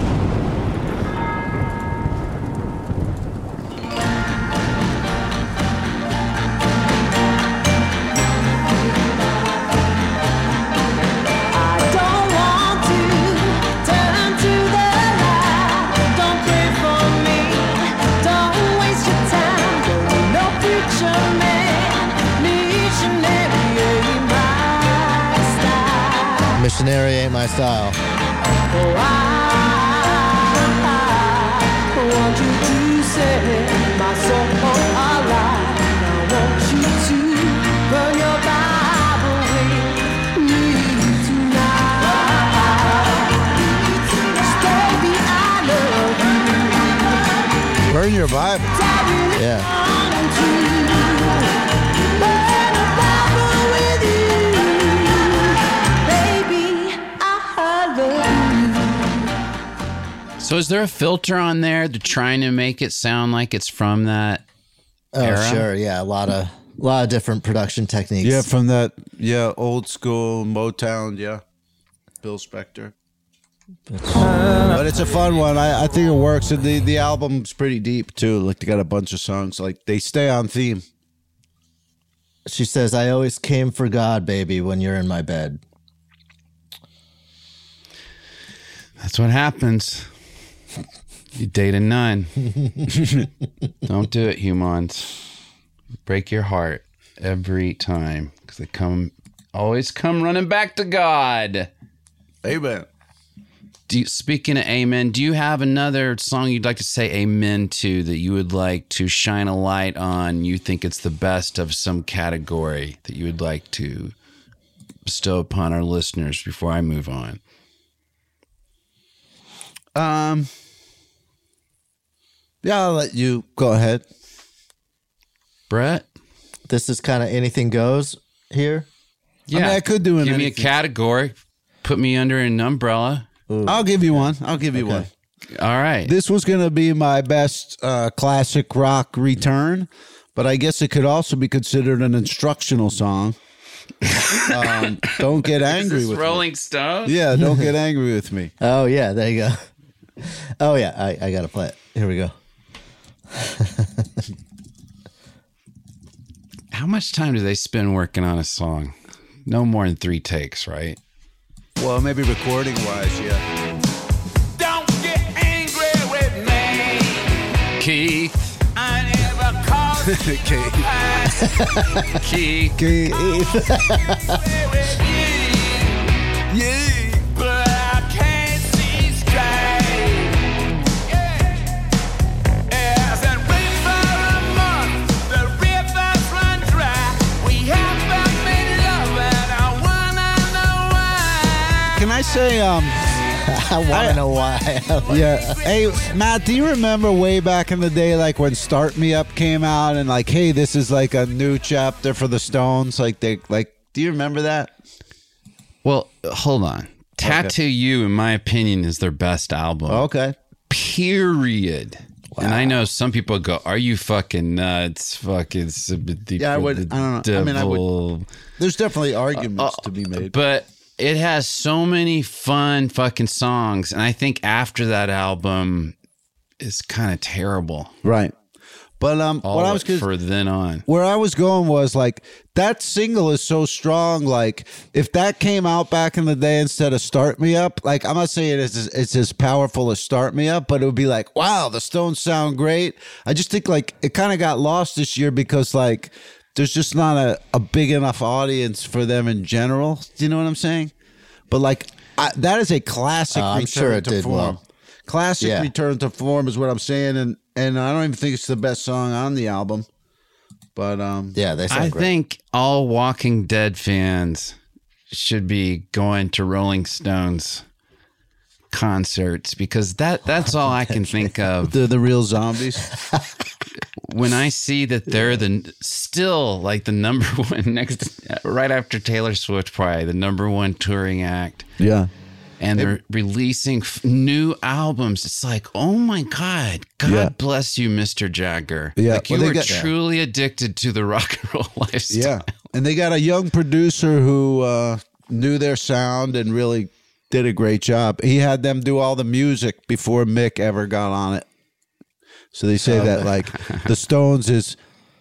Missionary ain't my style. Want you to set my soul alive. I want you to burn your Bible with me tonight. Baby, I love you. Burn your Bible. Yeah. Burn a Bible with you. Baby, I love you. So is there a filter on there to trying to make it sound like it's from that era? Sure. Yeah. A lot of different production techniques. Yeah, from that, old school Motown, Bill Spector. But it's a fun one. I think it works. And the album's pretty deep, too. Like, they got a bunch of songs. Like, they stay on theme. She says, I always came for God, baby, when you're in my bed. That's what happens. You date a nun. Don't do it, humans. Break your heart every time because they always come running back to God. Amen. Speaking of amen, do you have another song you'd like to say amen to that you would like to shine a light on? You think it's the best of some category that you would like to bestow upon our listeners before I move on? Yeah, I'll let you go ahead. Brett? This is kind of anything goes here? Yeah. I mean, I could do it. Give me a category. Put me under an umbrella. Ooh. I'll give you one. I'll give you one. All right. This was going to be my best classic rock return, but I guess it could also be considered an instructional song. Don't get angry with Rolling me. Stones? Yeah, don't get angry with me. Oh, yeah, there you go. Oh, yeah, I got to play it. Here we go. How much time do they spend working on a song? No more than 3 takes, right? Well, maybe recording-wise, yeah. Don't get angry with me. Keith. I never called Keith. Yeah. but I can't see straight. As in wait for a month, the rivers run dry. We haven't been loving, I wanna know why. Can I say, I want to know why. yeah. Hey, Matt, do you remember way back in the day, like when Start Me Up came out and like, hey, this is like a new chapter for the Stones? Like, do you remember that? Well, hold on. Tattoo You, in my opinion, is their best album. Okay. Period. Wow. And I know some people go, are you fucking nuts? Fucking Yeah, I don't know. Devil. There's definitely arguments to be made. But it has so many fun fucking songs. And I think after that album is kind of terrible. Right. But what I was for then on. Where I was going was like that single is so strong. Like if that came out back in the day instead of Start Me Up, like I'm not saying it's as powerful as Start Me Up, but it would be like, wow, the Stones sound great. I just think like it kind of got lost this year because like there's just not a big enough audience for them in general. Do you know what I'm saying? But like that is a classic return sure it to did form. well. Classic return to form is what I'm saying, and I don't even think it's the best song on the album. But yeah, they sound great. I think all Walking Dead fans should be going to Rolling Stones concerts because that's all I can think of. The real zombies. When I see that they're still like the number one right after Taylor Swift, probably the number one touring act. Yeah. And they're releasing new albums. It's like, oh my God, God bless you, Mr. Jagger. Yeah. Like you were truly addicted to the rock and roll lifestyle. Yeah. And they got a young producer who knew their sound and really did a great job. He had them do all the music before Mick ever got on it. So they say that like the Stones is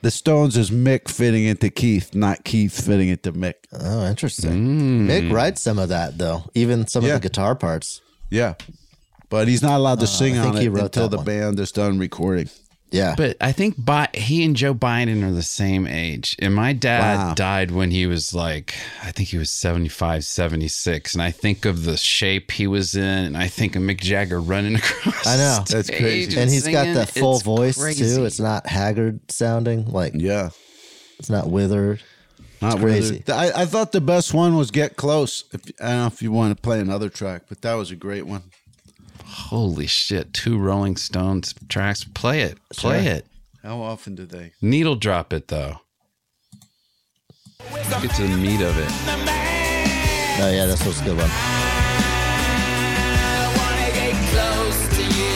Mick fitting into Keith, not Keith fitting into Mick. Oh, interesting. Mick writes some of that though, even some of the guitar parts. Yeah, but he's not allowed to sing on it until the one. band is done recording. Yeah, but I think he and Joe Biden are the same age. And my dad died when he was like, I think he was 75, 76. And I think of the shape he was in, and I think of Mick Jagger running across. I know. That's crazy. And he's got that full voice crazy. too. It's not haggard sounding. Like it's not withered. Not crazy. I thought the best one was Get Close. I don't know if you want to play another track, but that was a great one. Holy shit, 2 Rolling Stones tracks. Play it. Play it. How often do they? Needle drop it, though. Let's get to the meat of it. Oh, yeah, this was a good one. I wanna get close to you.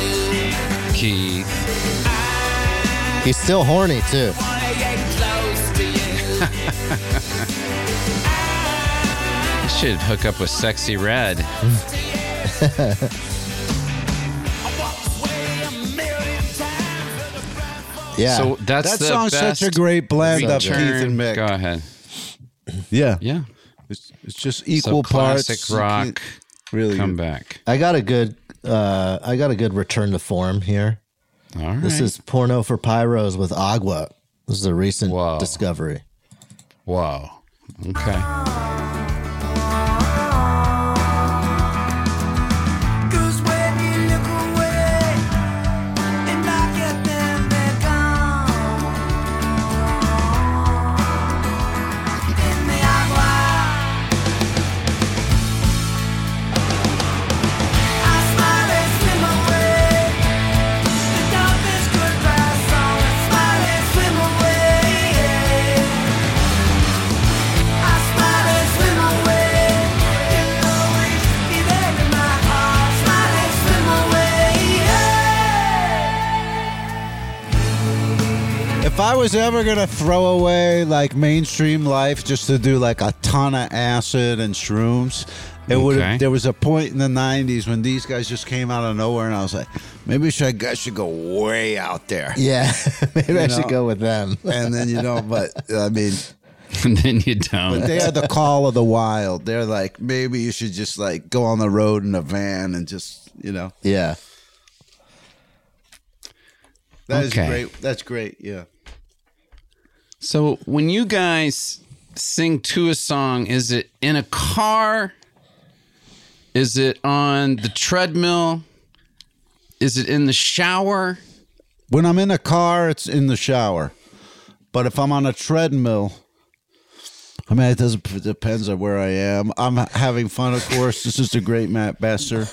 Keith. He's still horny, too. You should hook up with Sexy Red. Yeah. So that's That the song's best such a great blend of Keith return. and Mick. Go ahead. Yeah. Yeah. It's just equal So classic parts. rock. Really Come good. back. I got a good return to form here. All right. This is Porno for Pyros with Agua. This is a recent discovery. Wow. Okay. If I was ever gonna throw away like mainstream life just to do like a ton of acid and shrooms, it would Okay. have. There was a point in the '90s when these guys just came out of nowhere, and I was like, maybe I should go way out there. Yeah, maybe I know? should go with them. And then but I mean, And then you don't. but they are the call of the wild. They're like, maybe you should just like go on the road in a van and just Yeah. That is Okay. great. That's great. Yeah. So when you guys sing to a song, is it in a car? Is it on the treadmill? Is it in the shower? When I'm in a car, it's in the shower. But if I'm on a treadmill, I mean, it depends on where I am. I'm having fun, of course. This is the great Matt Besser.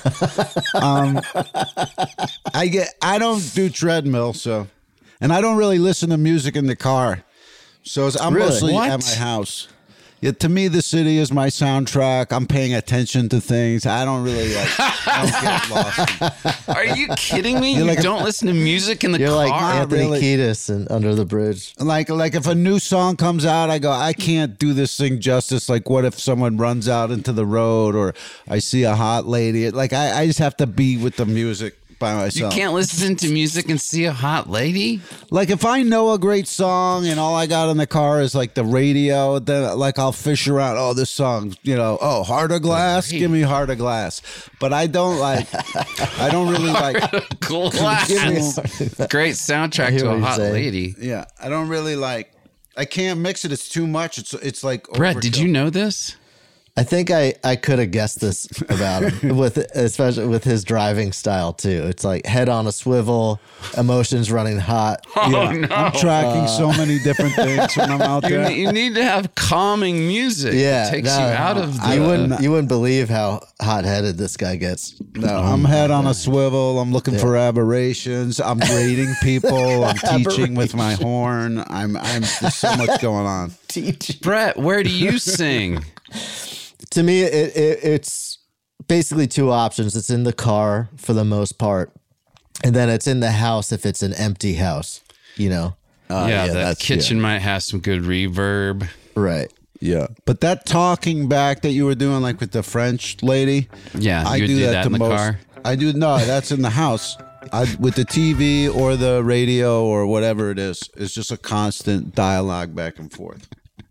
I don't do treadmill, and I don't really listen to music in the car. So I'm Really? mostly What? at my house. Yeah, to me, the city is my soundtrack. I'm paying attention to things. I don't really I don't get lost. Are you kidding me? You're You like- don't listen to music in the You're car? like Anthony really. Kiedis and Under the Bridge. Like if a new song comes out, I go, I can't do this thing justice. Like, what if someone runs out into the road or I see a hot lady? Like, I just have to be with the music by You myself. can't listen to music and see a hot lady? Like, if I know a great song and all I got in the car is like the radio, then like I'll fish around. Oh, this song, Heart of Glass. Give me Heart of Glass. But I don't really like. Glass. Great soundtrack to what a you're hot saying. lady. Yeah, I don't really like. I can't mix it. It's too much. It's like. Brett, did overkill. you know this? I think I could have guessed this about him, especially with his driving style too. It's like head on a swivel, emotions running hot. Oh, no. I'm tracking so many different things when I'm out there. You need to have calming music. Yeah, It takes you out of the... You wouldn't believe how hot-headed this guy gets. No, I'm head on a swivel. I'm looking for aberrations. I'm grading people. I'm teaching with my horn. There's so much going on. Brett, where do you sing? To me, it's basically two options. It's in the car for the most part, and then it's in the house if it's an empty house. Yeah, the that's- kitchen might have some good reverb. Right. Yeah, but that talking back that you were doing, like with the French lady, Yeah, I you would do do that that the in the most. car? I do that's in the house. With the TV or the radio or whatever it is, it's just a constant dialogue back and forth.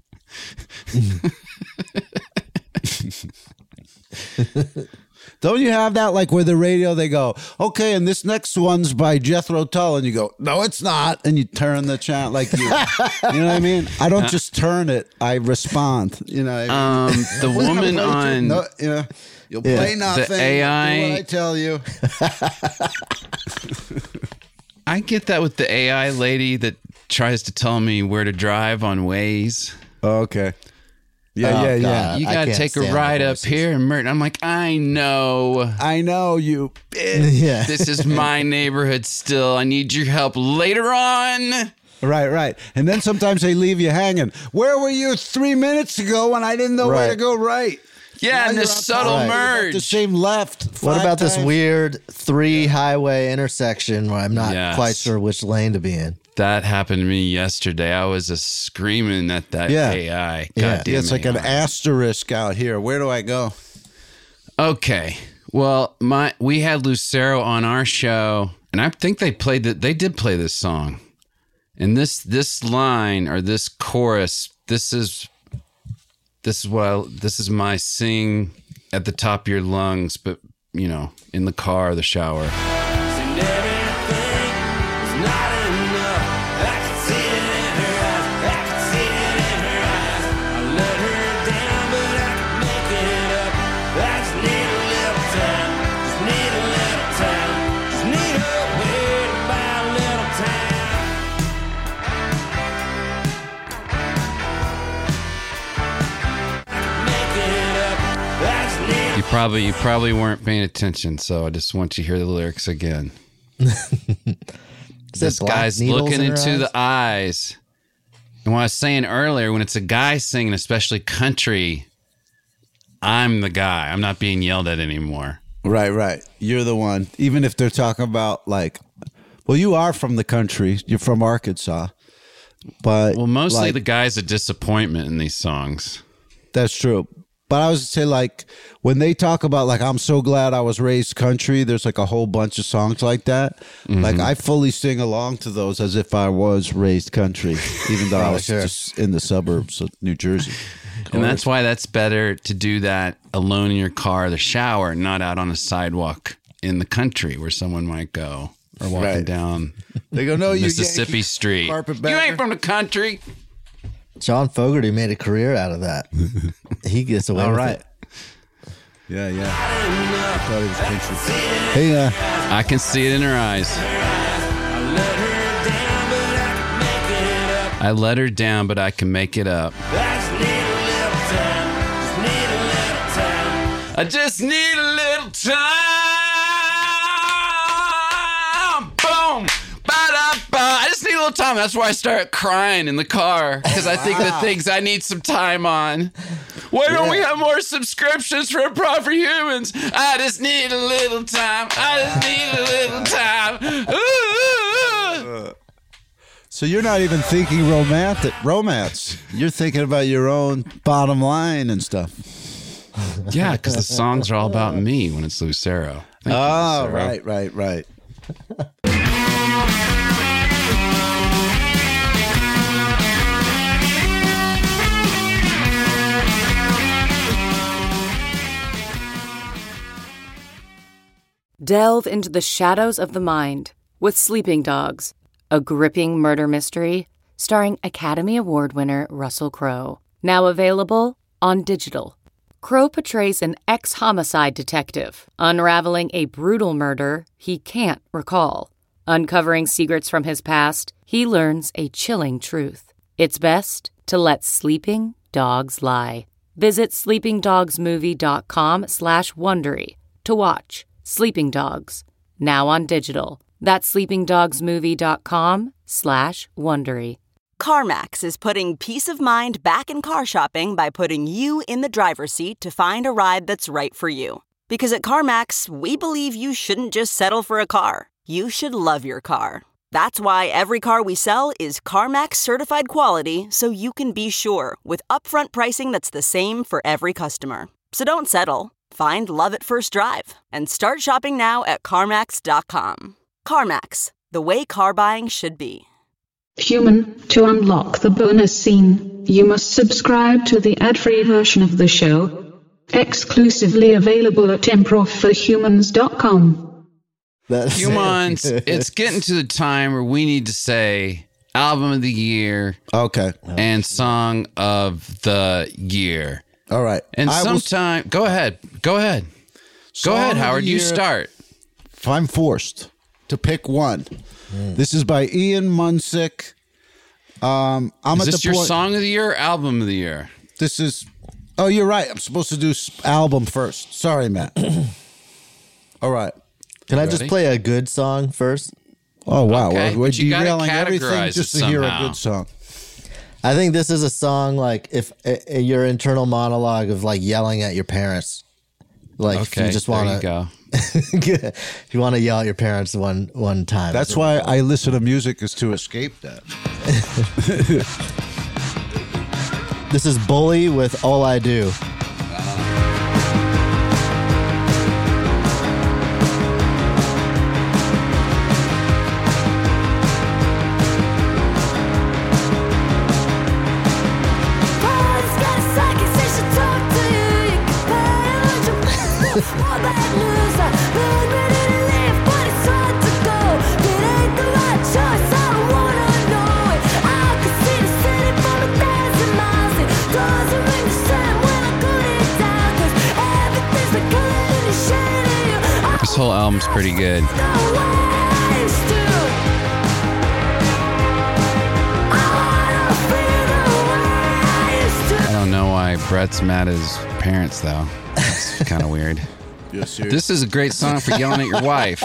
Don't you have that, like where the radio, they go, okay, and this next one's by Jethro Tull, and you go, no, it's not, and you turn the channel, like you know what I mean? I don't just turn it, I respond. You know what I mean? The woman on... No, you'll play nothing. The AI... Do what I tell you. I get that with the AI lady that tries to tell me where to drive on Waze. Okay. Yeah. You got to take a ride up here and Merton. I'm like, I know, you bitch. Yeah. This is my neighborhood still. I need your help later on. Right. And then sometimes they leave you hanging. Where were you 3 minutes ago when I didn't know where to go right? Yeah, and this subtle merge. The same left. What about this times. weird 3-highway intersection where I'm not quite sure which lane to be in? That happened to me yesterday. I was just screaming at that AI. Goddamn it's like an asterisk out here. Where do I go? Okay. Well, we had Lucero on our show, and I think they did play this song. And this line or this chorus, this is my sing at the top of your lungs, but in the car, the shower. You probably weren't paying attention, so I just want you to hear the lyrics again. This guy's looking into the eyes. And what I was saying earlier, when it's a guy singing, especially country, I'm the guy. I'm not being yelled at anymore. Right. You're the one. Even if they're talking about you are from the country. You're from Arkansas. But mostly the guy's a disappointment in these songs. That's true. But I was say when they talk about I'm so glad I was raised country, there's a whole bunch of songs like that. Mm-hmm. I fully sing along to those as if I was raised country, even though I was just in the suburbs of New Jersey. And that's why that's better to do that alone in your car or the shower, not out on a sidewalk in the country where someone might go or walking down they go, no, Mississippi Street. You ain't from the country. John Fogerty made a career out of that. He gets away with it. Yeah. I thought he was country. Hey, I can see it in her eyes. I let her down, but I can make it up. I just need a little time. Boom. I just need a little time. That's why I start crying in the car, because I think the things I need some time on. Why don't we have more subscriptions for Improv for Humans? I just need a little time. Ooh. So you're not even thinking romance. You're thinking about your own bottom line and stuff. Yeah, because the songs are all about me when it's Lucero. Lucero. Right. Delve into the shadows of the mind with Sleeping Dogs, a gripping murder mystery starring Academy Award winner Russell Crowe. Now available on digital. Crowe portrays an ex-homicide detective unraveling a brutal murder he can't recall. Uncovering secrets from his past, he learns a chilling truth. It's best to let sleeping dogs lie. Visit sleepingdogsmovie.com/Wondery to watch Sleeping Dogs, now on digital. That's sleepingdogsmovie.com/Wondery. CarMax is putting peace of mind back in car shopping by putting you in the driver's seat to find a ride that's right for you. Because at CarMax, we believe you shouldn't just settle for a car. You should love your car. That's why every car we sell is CarMax certified quality, so you can be sure with upfront pricing that's the same for every customer. So don't settle. Find love at first drive and start shopping now at CarMax.com. CarMax, the way car buying should be. Human, to unlock the bonus scene, you must subscribe to the ad-free version of the show, exclusively available at improvforhumans.com. Humans, it's getting to the time where we need to say album of the year. Okay. And song of the year. All right. And go ahead. Go ahead, Howard. You start. If I'm forced to pick one, this is by Ian Munsick. Is this your song of the year or album of the year? This is. Oh, you're right. I'm supposed to do album first. Sorry, Matt. All right. Can I just play a good song first? Oh, wow. Okay, We're but you gotta derailing categorize everything just it to hear a somehow. good song. I think this is a song like if your internal monologue of like yelling at your parents. Like if you just want to go. If you want to yell at your parents one time. That's why I listen to music, is to escape that. This is Bully with All I Do. This whole album's pretty good. I don't know why Brett's mad at his parents, though. It's kind of weird. This is a great song for yelling at your wife.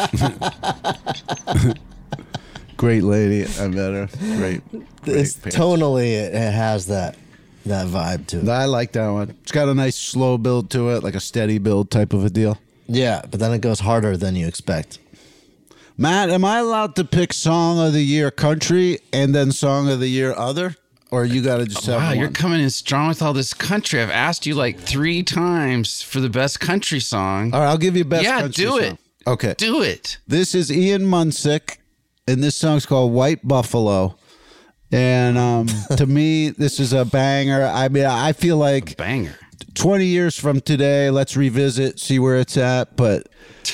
Great lady. I met her. Great Tonally, it has that vibe to it. I like that one. It's got a nice slow build to it, like a steady build type of a deal. Yeah, but then it goes harder than you expect. Matt, am I allowed to pick Song of the Year country and then Song of the Year other? Or you got to just have one? You're coming in strong with all this country. I've asked you like 3 times for the best country song. All right, I'll give you best country song. Yeah, do it. Okay. Do it. This is Ian Munsick, and this song's called White Buffalo. And to me, this is a banger. I mean, I feel like... A banger. 20 years from today, let's revisit, see where it's at. But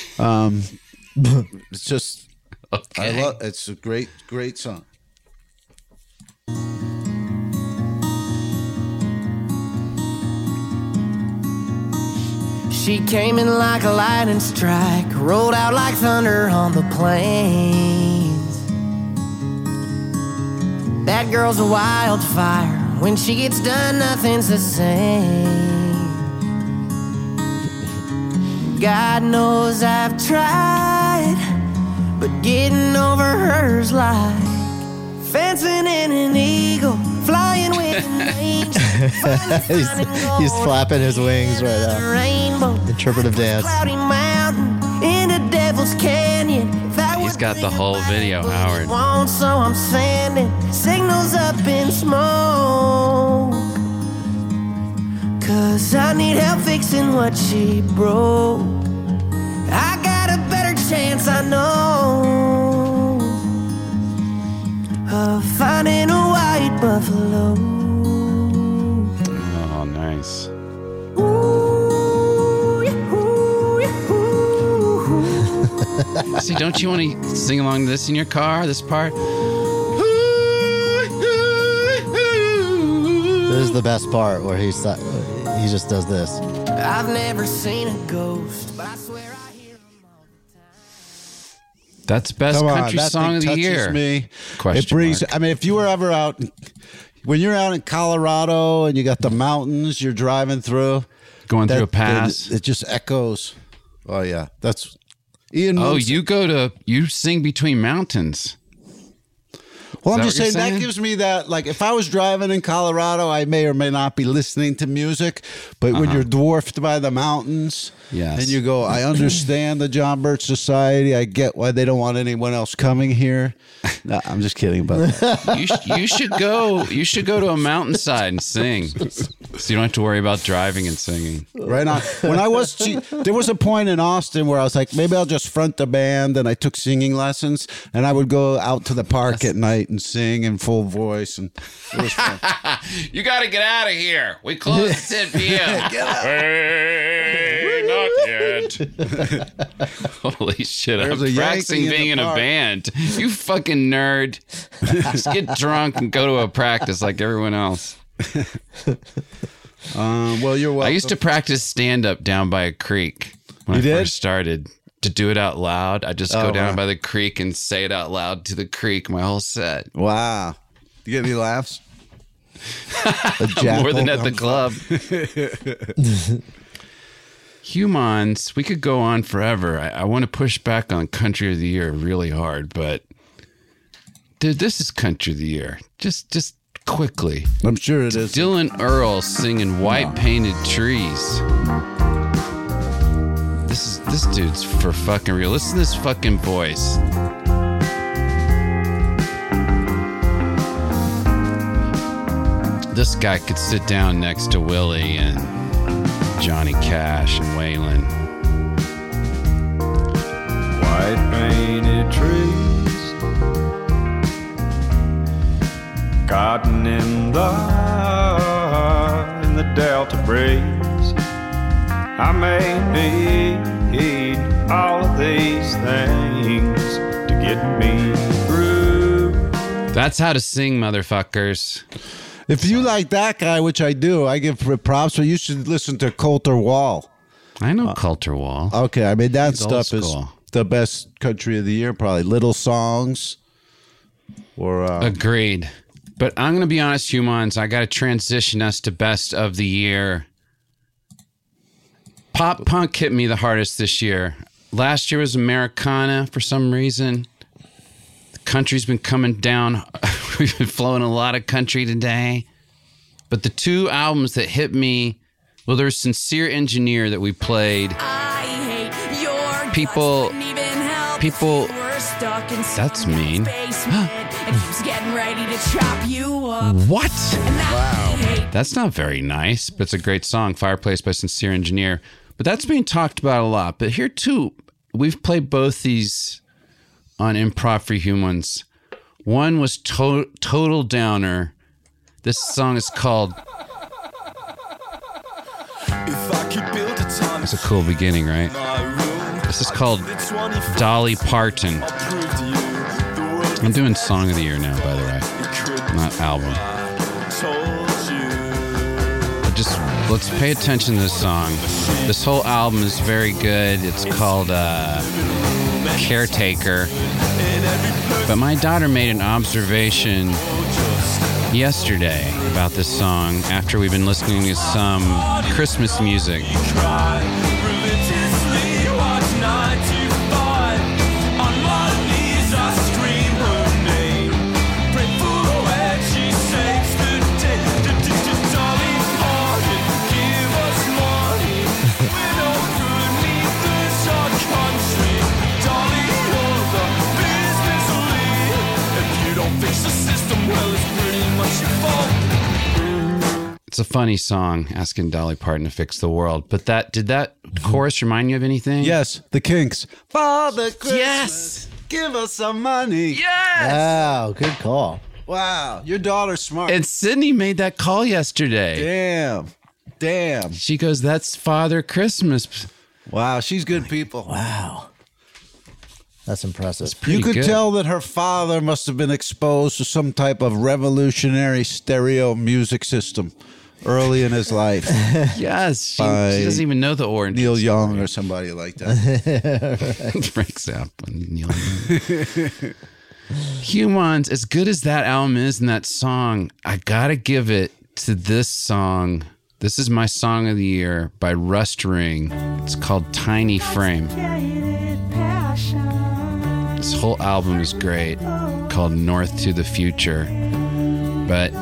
it's just... Okay. It's a great, great song. She came in like a lightning strike, rolled out like thunder on the plains. That girl's a wildfire. When she gets done, nothing's the same. God knows I've tried, but getting over her's like fencing in an eagle, flying with an angel. He's flapping his wings right now. Rainbow, interpretive dance. Cloudy mountain in a devil's canyon. He's got the whole video, Howard. So I'm sending signals up in smoke, 'cause I need help fixing what she broke. I got a better chance, I know, of finding a white buffalo. Oh, nice. See, don't you want to sing along to this in your car, this part? This is the best part where he just does this. I've never seen a ghost, but I swear I hear them all the time. That's best country song of the year. Me. Question it brings. mark. I mean, if you were ever out, when you're out in Colorado and you got the mountains, you're driving through, going through a pass, it just echoes. Oh yeah, that's Ian. Oh, Munsick. you sing between mountains. Well, I'm just saying that gives me that, like, if I was driving in Colorado, I may or may not be listening to music, but when you're dwarfed by the mountains, and you go, I understand the John Birch Society, I get why they don't want anyone else coming here. No, I'm just kidding about that. You should go to a mountainside and sing, so you don't have to worry about driving and singing. Right on. When I was, there was a point in Austin where I was like, maybe I'll just front the band, and I took singing lessons, and I would go out to the park at night and sing in full voice, and it was fun. You got to get out of here. We close at 10 p.m. Get out. Hey, not yet. Holy shit! There's I'm practicing being in a band. You fucking nerd. Just get drunk and go to a practice like everyone else. Well, you're welcome. I used to practice stand-up down by a creek when I first started. To do it out loud, I just go down by the creek and say it out loud to the creek my whole set. Wow. You get any laughs? More than at the club. Humans, we could go on forever. I want to push back on Country of the Year really hard, but dude, this is Country of the Year. Just quickly. I'm sure it is. Dylan Earl singing White Painted Trees. This dude's for fucking real. Listen to this fucking voice. This guy could sit down next to Willie and Johnny Cash and Waylon. White painted trees, cotton in the delta breeze. I may need all of these things to get me through. That's how to sing, motherfuckers. If you like that guy, which I do, I give props, but you should listen to Colter Wall. I know Colter Wall. Okay, I mean, that He's stuff is the best country of the year, probably. Little Songs. Or Agreed. But I'm going to be honest, humans, I got to transition us to best of the year. Pop punk hit me the hardest this year. Last year was Americana for some reason. The country's been coming down. We've been flowing a lot of country today. But the two albums that hit me, well, there's Sincere Engineer that we played. People, that's mean. What? Wow. That's not very nice, but it's a great song, Fireplace by Sincere Engineer. But that's being talked about a lot. But here, too, we've played both these on Improv for Humans. One was Total Downer. This song is called... It's a cool beginning, right? This is called Dolly Parton. I'm doing Song of the Year now, by the way. Not album. But just let's pay attention to this song. This whole album is very good. It's called Caretaker. But my daughter made an observation yesterday about this song after we've been listening to some Christmas music. It's a funny song, asking Dolly Parton to fix the world. But did that chorus remind you of anything? Yes, the Kinks. Father Christmas, yes, give us some money. Yes. Wow, good call. Wow, your daughter's smart. And Sydney made that call yesterday. Damn. She goes, "That's Father Christmas." Wow, she's good people. Wow. That's impressive. You could tell that her father must have been exposed to some type of revolutionary stereo music system early in his life. Yes, she doesn't even know the Orange. Neil Young or somebody like that. Frank Zappa, Neil Young. Humans, as good as that album is and that song, I gotta give it to this song. This is my song of the year by Rust Ring. It's called Tiny Frame. This whole album is great, called North to the Future. But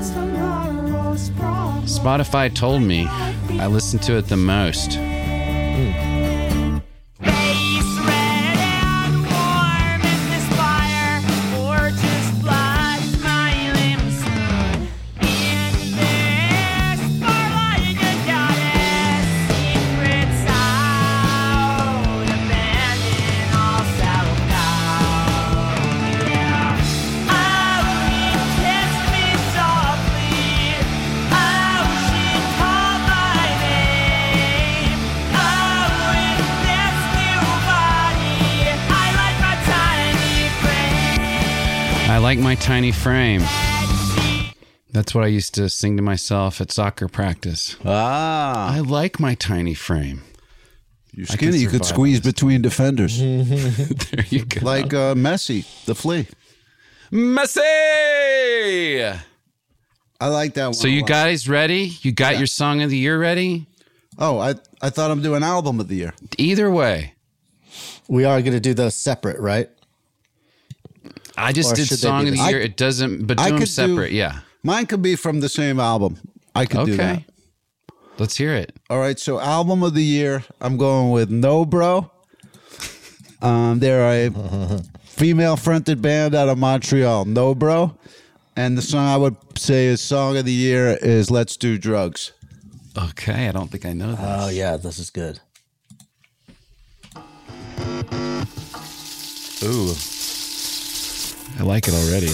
Spotify told me I listened to it the most. I like my tiny frame. That's what I used to sing to myself at soccer practice. I like my tiny frame. You're skinny. You could squeeze between defenders. There you go. Like Messi, the flea. Messi! I like that one. So you guys ready? You got your song of the year ready? Oh, I thought I'm doing album of the year. Either way. We are going to do those separate, right? I just did song of the year. It doesn't, but do them separate, yeah. Mine could be from the same album. I could do that. Let's hear it. All right, so album of the year, I'm going with No Bro. They're a female-fronted band out of Montreal, No Bro. And the song I would say is song of the year is Let's Do Drugs. Okay, I don't think I know this. Oh, yeah, this is good. Ooh. I like it already.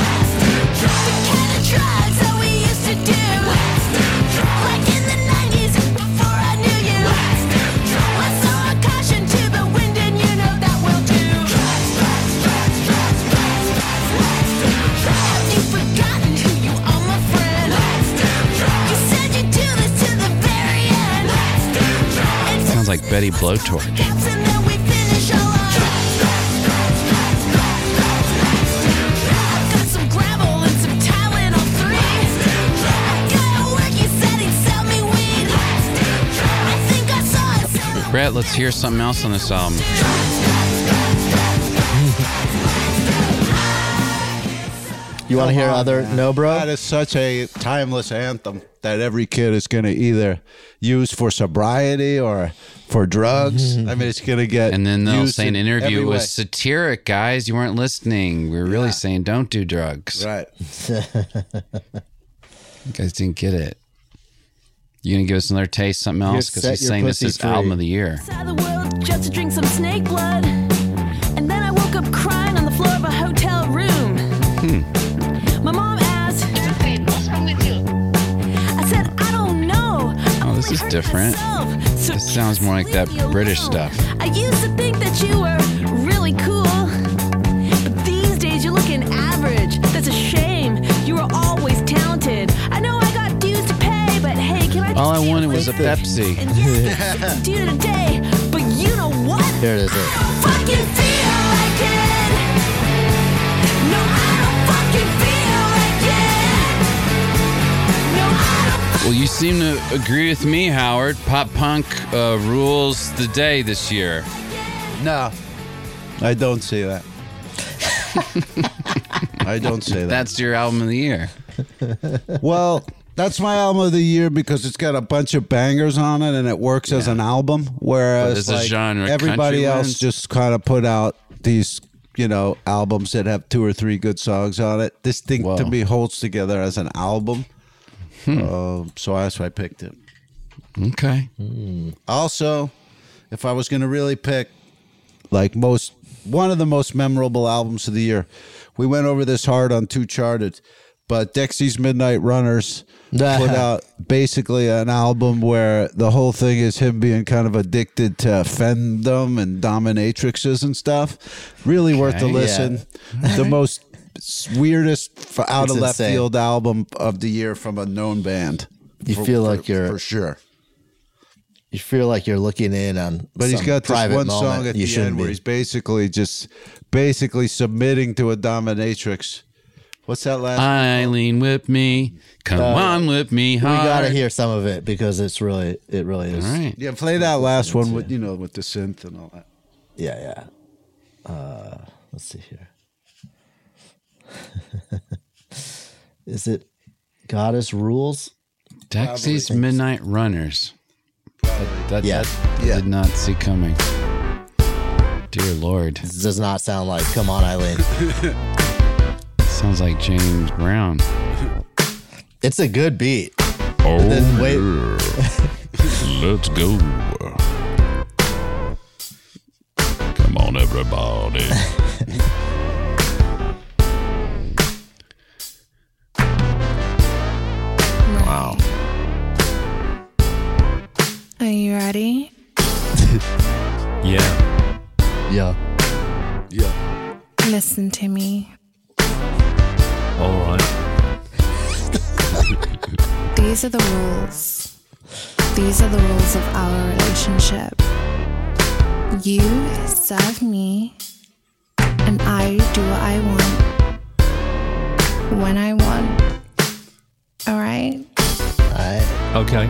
Sounds like Betty Blowtorch. Brett, let's hear something else on this album. You want to hear other No Bro? That is such a timeless anthem that every kid is going to either use for sobriety or for drugs. I mean, it's going to get And then they'll used say an in interview every was way. satiric, guys. You weren't listening. We were really saying don't do drugs. Right. You guys didn't get it. You gonna give us another taste, something else? Because he's saying this is album of the year. Inside the world just to drink some snake blood. And then I woke up crying on the floor of a hotel room. My mom asked, what's wrong with you? I said, I don't know. Oh, this is different. This sounds more like that British stuff. I used to think that you were really cool. But these days you're looking average. That's a shame. You were always talented. I know I got dues to pay, but hey, can I just All I wanted was a Pepsi. And yes, it's due today, but you know what? Here it is. I don't fucking feel like it. No, I don't fucking feel like it. No, I don't. Well, you seem to agree with me, Howard. Pop punk rules the day this year. No, I don't say that. I don't say that. That's your album of the year. Well, that's my album of the year because it's got a bunch of bangers on it and it works as an album. But Whereas as a like, genre, everybody country else wins. just kind of put out these, albums that have 2 or 3 good songs on it. This thing Whoa. to me holds together as an album. So that's why I picked it. Okay. Also, if I was going to really pick one of the most memorable albums of the year, we went over this hard on Two Charted, but Dexy's Midnight Runners put out basically an album where the whole thing is him being kind of addicted to femdom and dominatrixes and stuff. Really worth a listen. The most weirdest out of left field album of the year from a known band. You feel like you're for sure. You feel like you're looking in on. But he's got this one moment song at you the shouldn't end where be. he's basically submitting to a dominatrix. What's that last one? Eileen, whip me. Come on, whip me hard. We gotta hear some of it because it really is. All right. Yeah, play that last one with with the synth and all that. Yeah. Let's see here. Is it Goddess Rules? Dexy's Midnight Runners. That did not see coming. Dear Lord. This does not sound like Come On, Eileen. Sounds like James Brown. It's a good beat. Oh, Then wait. Let's go. Come on, everybody. Wow. Are you ready? Yeah. Listen to me. All right. These are the rules. These are the rules of our relationship. You serve me, and I do what I want when I want. All right? Okay.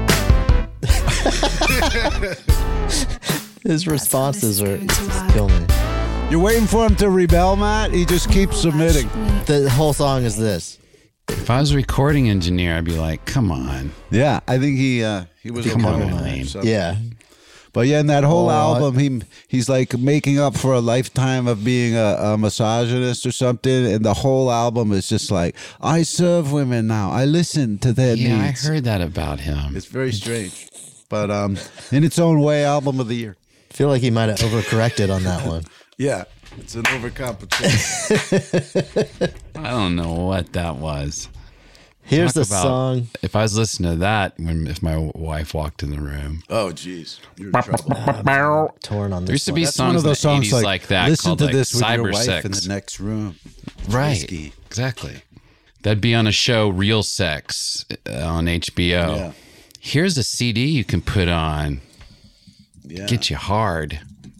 His responses are kill me. You're waiting for him to rebel, Matt? He just keeps submitting. The whole song is this. If I was a recording engineer, I'd be like, come on. Yeah, I think he was Come on, okay with Lane. that, so. Yeah. But yeah, in that whole album, he's like making up for a lifetime of being a misogynist or something, and the whole album is just like, I serve women now. I listen to their Yeah, needs. I heard that about him. It's very strange, but in its own way, album of the year. I feel like he might have overcorrected on that one. Yeah, it's an overcompensation. I don't know what that was. Here's Talk the about- song. If I was listening to that if my wife walked in the room. Oh, jeez. You're in trouble. Torn on this There used to one. be That's songs one of those in the songs 80s like that listen called to like this with your Cyber wife Sex. in the next room. Right. Risky. Exactly. That'd be on a show, Real Sex, on HBO. Yeah. Here's a CD you can put on. Yeah. Get you hard.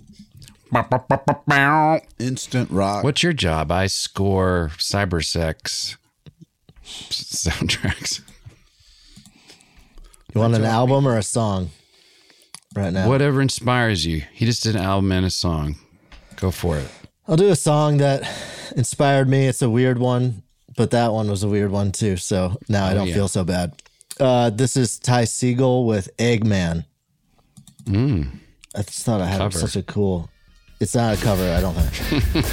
Instant rock. What's your job? I score Cyber Sex soundtracks. You want an album or a song right now? Whatever inspires you. He just did an album and a song. Go for it. I'll do a song that inspired me. It's a weird one, but that one was a weird one too. So now I don't feel so bad. This is Ty Segall with Eggman. I just thought I had Cover. such a cool... It's not a cover, I don't think.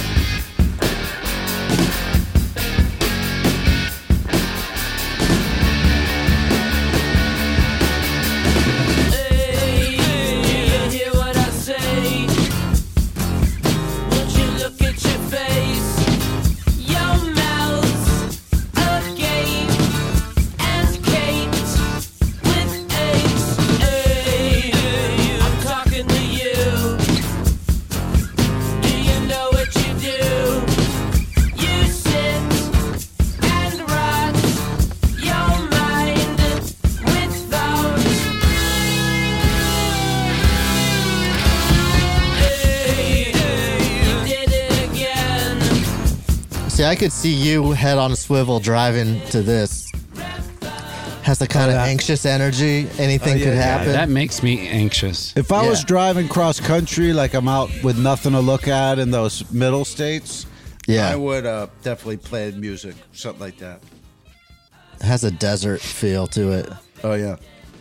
See, I could see you head on a swivel driving to this. Has the kind of anxious energy. Anything could happen. That makes me anxious. If I was driving cross country, like I'm out with nothing to look at in those middle states, I would definitely play music, something like that. It has a desert feel to it. Oh, yeah.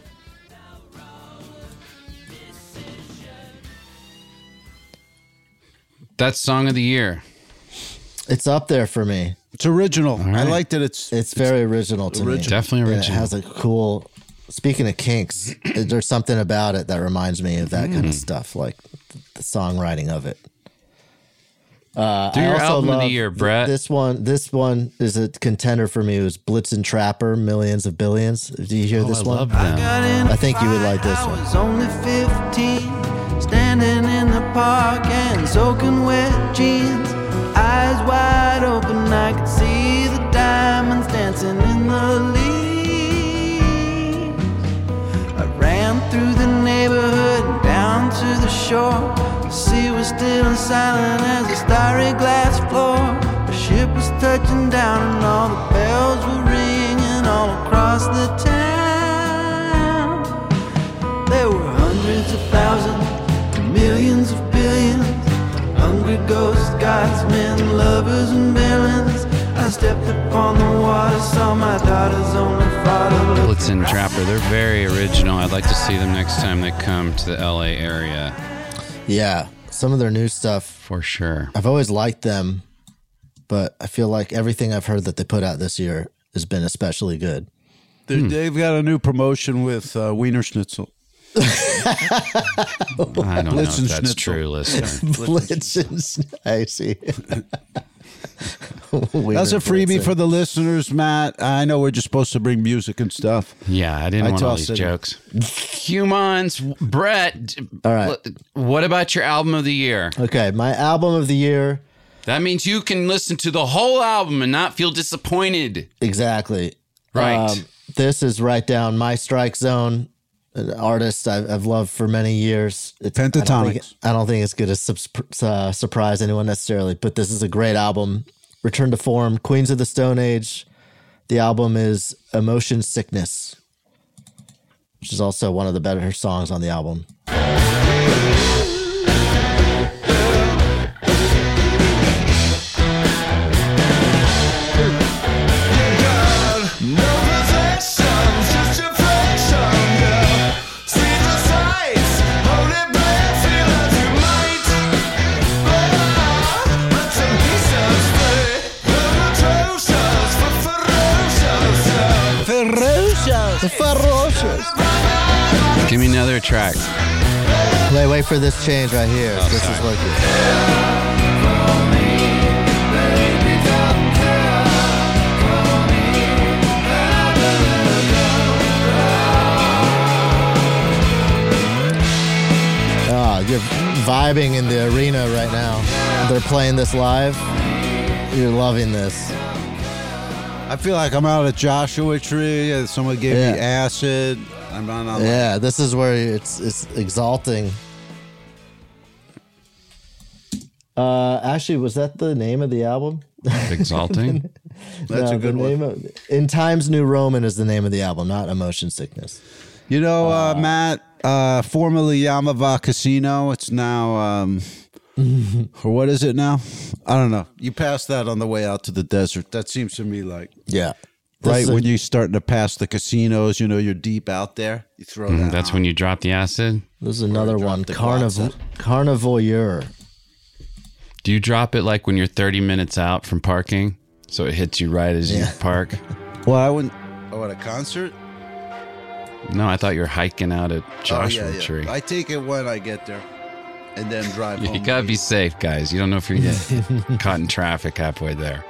That's song of the year. It's up there for me. It's original. right. I like that It's very original to me. Definitely And original. it has a cool. Speaking of kinks, there's something about it that reminds me of that kind of stuff, like the songwriting of it. Do your album of the year, Brett. This one is a contender for me. It was Blitzen Trapper, Millions of Billions. Do you hear this I one? love them. I think you would like this I one. was only 15, standing in the park and soaking wet jeans. Eyes wide open, I could see the diamonds dancing in the leaves. I ran through the neighborhood and down to the shore. The sea was still and silent as a starry glass floor. The ship was touching down and all the bells were ringing all across the town. There were hundreds of thousands, millions of billions, hungry ghosts, gods, men, lovers, and villains. I stepped upon the water, saw my daughter's only father. Blitzen Trapper, they're very original. I'd like to see them next time they come to the LA area. Yeah, some of their new stuff. For sure. I've always liked them, but I feel like everything I've heard that they put out this year has been especially good. They've got a new promotion with Wiener Schnitzel. I don't know if Blitzen that's Schnitzel. true, listener. Blitzen, I see. That's a freebie for the listeners, Matt. I know we're just supposed to bring music and stuff. Yeah, I didn't want all these tossed it. jokes. Humans, Brett. All right. What about your album of the year? Okay, my album of the year. That means you can listen to the whole album and not feel disappointed. Exactly. Right. This is right down my strike zone. An artist I've loved for many years. Pentatonics. I don't think it's going to surprise anyone necessarily, but this is a great album. Return to Form, Queens of the Stone Age. The album is Emotion Sickness, which is also one of the better songs on the album. Ferocious. Ferocious. Give me another track. Wait for this change right here. Oh, this sorry. is working. You're vibing in the arena right now. They're playing this live. You're loving this. I feel like I'm out at Joshua Tree and someone gave me acid. I'm on Yeah, this is where it's exalting. Actually, was that the name of the album? Exalting? That's a good one. In Times New Roman is the name of the album, not Emotion Sickness. You know, Matt, formerly Yamava Casino, it's now, or what is it now? I don't know. You pass that on the way out to the desert. That seems to me like, yeah, right when you're starting to pass the casinos, you know, you're deep out there. You throw that That's on. when you drop the acid? This is another one, Carnivoyeur. Do you drop it like when you're 30 minutes out from parking? So it hits you right as you park? Well, I wouldn't. Oh, at a concert? No, I thought you were hiking out at Joshua Tree. I take it when I get there and then drive home. You gotta be safe, guys. You don't know if you're gonna get caught in traffic halfway there.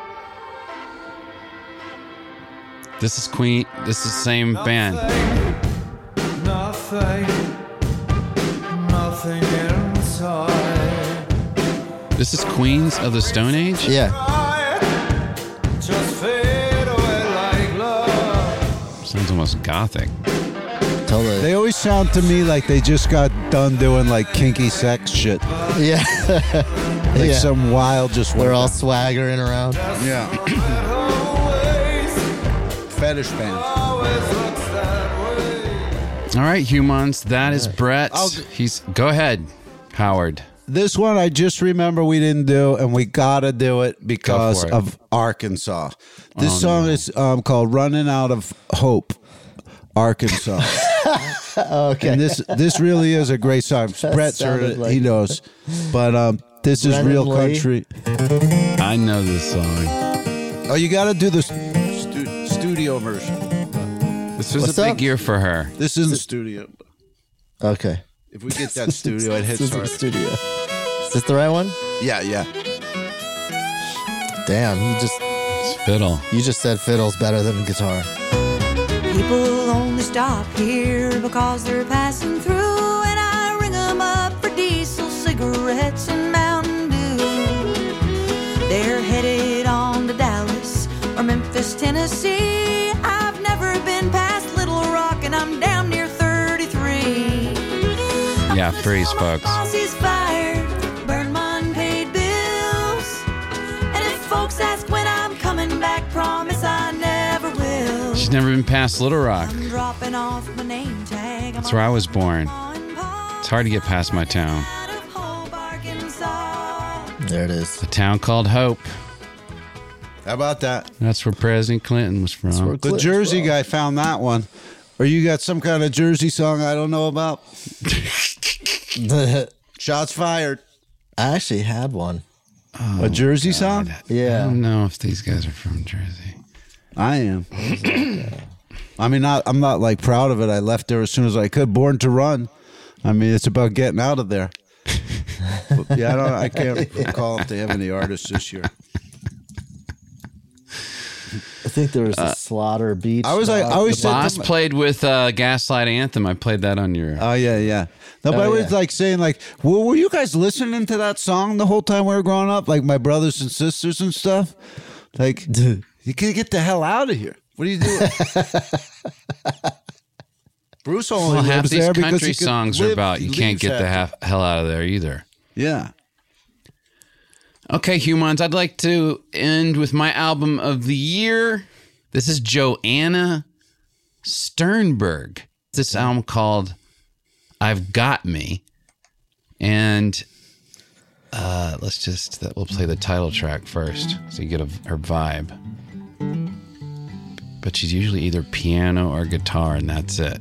This is Queen. This is the same band. Nothing inside. This is Queens of the Stone Age? Yeah. Just fade away like love. Sounds almost gothic. Totally. They always sound to me like they just got done doing like kinky sex shit. Yeah. Like some wild just... They're all swaggering around. Yeah. Fetish band. All right, humans. That is Brett. Go ahead, Howard. This one I just remember we didn't do, and we gotta do it because Go for it. of Arkansas. This song is called "Running Out of Hope," Arkansas. Okay, and this really is a great song. Brett's heard it; he knows. But this is Brennan real Lee. country. I know this song. Oh, you got to do the studio version. This was What's a big up? year for her. This isn't studio. Okay. If we get that studio, it hits This is the hard. studio. Is this the right one? Yeah. Damn, It's fiddle. you just said fiddle's better than guitar. People only stop here because they're passing through, and I ring them up for diesel, cigarettes, and Mountain Dew. They're headed on to Dallas or Memphis, Tennessee. I've never been past Little Rock, and I'm down near 33. Yeah, freeze, folks. Boss is fired, burn my unpaid bills. And if folks ask when I'm coming back, promise I never will. She's never been past Little Rock. I'm dropping off my name tag. That's where I was born. It's hard to get past my town. There it is. A town called Hope. How about that? That's where President Clinton was from. The Jersey guy found that one. Or you got some kind of Jersey song I don't know about? Shots fired. I actually had one. A Jersey song? I Yeah. don't know if these guys are from Jersey. I am. I mean, I'm not like proud of it. I left there as soon as I could. Born to Run. I mean, it's about getting out of there. But, yeah, I can't recall if they have any artists this year. I think there was a Slaughter Beach. I always said Boss played with Gaslight Anthem. I played that on your... Oh, yeah. No, but I was like saying, like, well, were you guys listening to that song the whole time we were growing up? Like my brothers and sisters and stuff? Like, dude, you can get the hell out of here. What are you doing? Bruce only Well, half lives these there because country he could songs are live- about you can't leaves get the after. hell out of there either. Yeah. Okay, humans, I'd like to end with my album of the year. This is Joanna Sternberg. This album called I've Got Me. And we'll play the title track first so you get her vibe. But she's usually either piano or guitar, and that's it.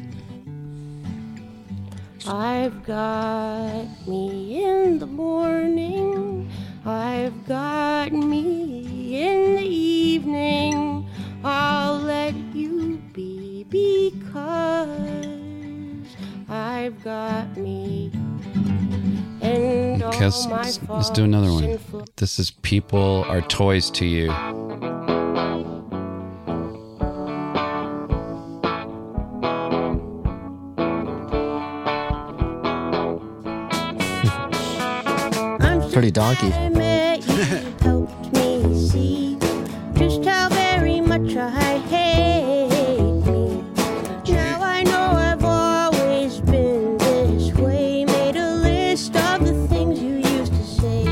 I've got me in the morning, I've got me in the evening, I'll let you got me. And Okay, all my let's do another faults one. and flaws. This is People Are Toys to You. Pretty donkey. I met you, helped me see just how very much I hate me. Now I know I've always been this way. Made a list of the things you used to say.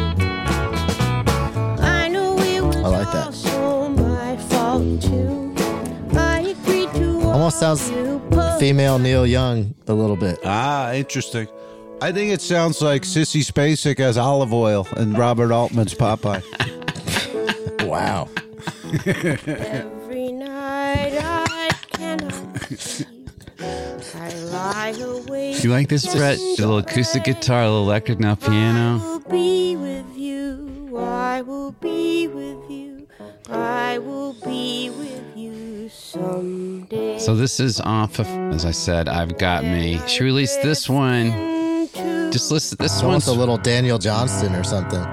I know it was also my fault too. I agreed to Almost sounds female Neil Young a little bit. Ah, interesting. I think it sounds like Sissy Spacek as Olive Oil and Robert Altman's Popeye. Wow. Every night I cannot sleep. I lie awake. You like this, Brett? A little acoustic guitar, a little electric, now piano. I will be with you. I will be with you. I will be with you someday. So this is off of, as I said, I've Got Me. She released this one. Just listen. This one's a little Daniel Johnston or something.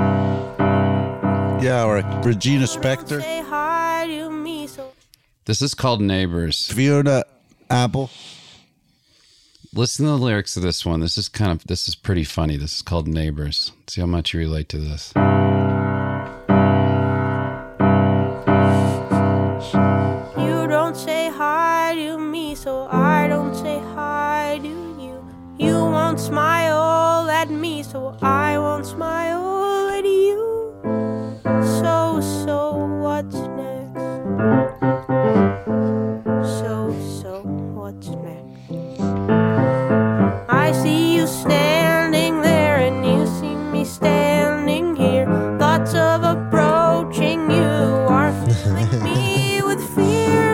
Yeah, or Regina Spektor. Say hi to me so This is called Neighbors. Fiona Apple. Listen to the lyrics of this one. This is pretty funny. This is called Neighbors. See how much you relate to this. you don't say hi to me, so I don't say hi to you. You won't smile at me, so I won't smile at you. So, what's next? So, what's next? I see you standing there, and you see me standing here. Thoughts of approaching you are filling me with fear.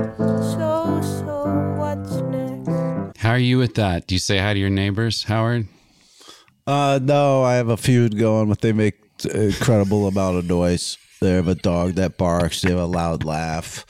So, what's next? How are you with that? Do you say hi to your neighbors, Howard? No, I have a feud going, but they make incredible amount of noise. They have a dog that barks. They have a loud laugh.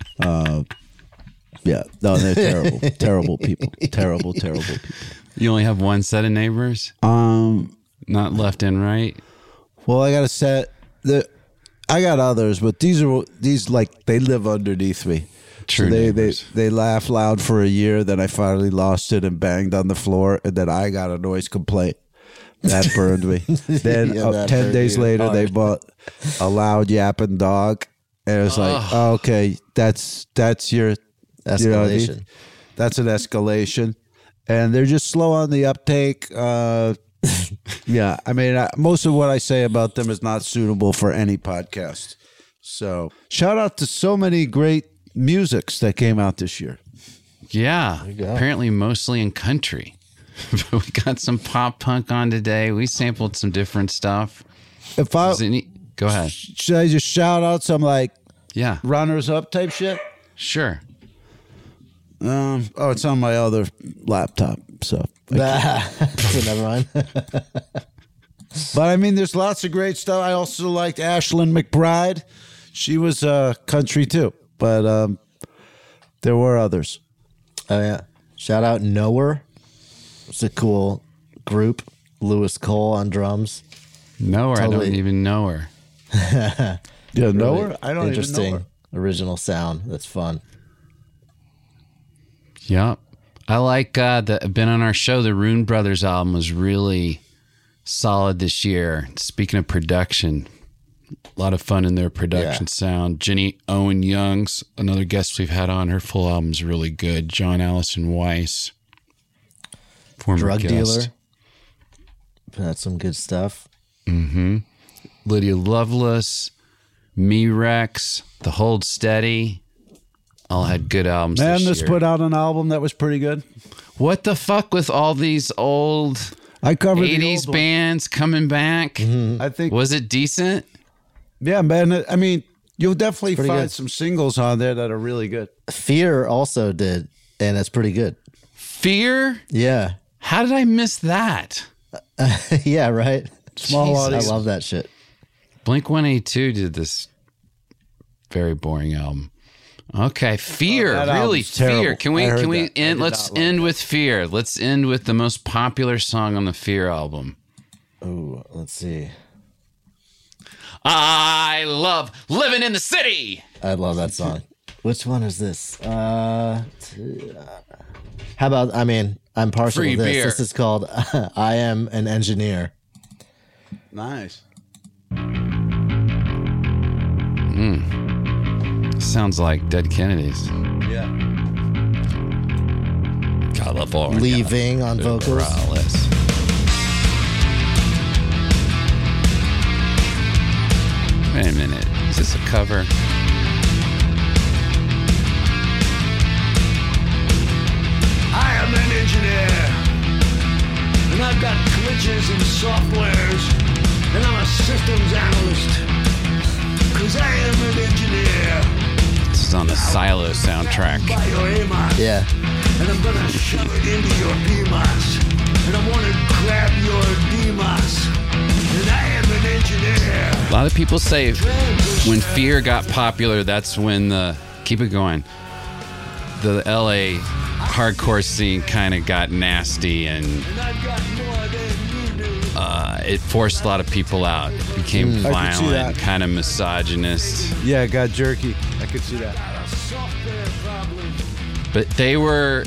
Yeah, no, they're terrible, terrible people. Terrible people. You only have one set of neighbors? Not left and right? Well, I got a set. I got others, but these like they live underneath me. True So neighbors. they laughed loud for a year. Then I finally lost it and banged on the floor, and then I got a noise complaint. That burned me. Then Yeah, that 10 burned days you later, they hard. bought a loud yapping dog, and it was like, oh, okay, that's your Escalation. You know what I mean? That's an escalation, and they're just slow on the uptake. Yeah, I mean, most of what I say about them is not suitable for any podcast. So, shout out to so many great musics that came out this year. Yeah, go. apparently mostly in country. We got some pop punk on today. We sampled some different stuff. If I Go ahead. should I just shout out some like Yeah, runners up type shit? sure. Oh, it's on my other laptop. So, So never mind. but I mean, there's lots of great stuff. I also liked Ashlyn McBride. She was country too, but there were others. Oh yeah. Shout out Knower. It's a cool group. Lewis Cole on drums. Know her. I Totally. don't even know her. Yeah, know Really her? I don't even know interesting her. original sound. That's fun. Yep. I like been on our show. The Rune Brothers album was really solid this year. Speaking of production, a lot of fun in their production sound. Jenny Owen Young's another guest we've had on. Her full album's really good. John Allison Weiss, former Drug guest. dealer. That's some good stuff. Mm-hmm. Lydia Lovelace, Me Rex, The Hold Steady, all had good albums this Madness year. put out an album that was pretty good. What the fuck with all these old I covered the 80s old one. bands coming back? I think. Was it decent? Yeah, man. I mean, you'll definitely pretty find good. some singles on there that are really good. Fear also did, and it's pretty good. Fear? Yeah. How did I miss that? Yeah, right. Small Jeez, audience. I love that shit. Blink-182 did this very boring album. Okay, Fear. that Really, album's terrible. Fear. Can I we heard can we that. I end? did Let's not like end with Fear. Let's end with the most popular song on the Fear album. Oh, let's see. I love living in the city. I love that song. Which one is this? How about, I mean, I'm partial Free to this. beer. This is called I Am an Engineer. Nice. Sounds like Dead Kennedys. Yeah. California. Leaving on vocals. Morales. Wait a minute. Is this a cover? I am an engineer, and I've got glitches and softwares, and I'm a systems analyst, 'cause I am an engineer. This is on the Silo soundtrack. By your AMOS, Yeah. and I'm gonna shove it into your PMOS, and I wanna grab your DMOS, and I am an engineer. A lot of people say when Fear got popular, that's when keep it going. The LA hardcore scene kind of got nasty, and it forced a lot of people out. It became I could see violent, that. kind of misogynist. Yeah, it got jerky. I could see that. But they were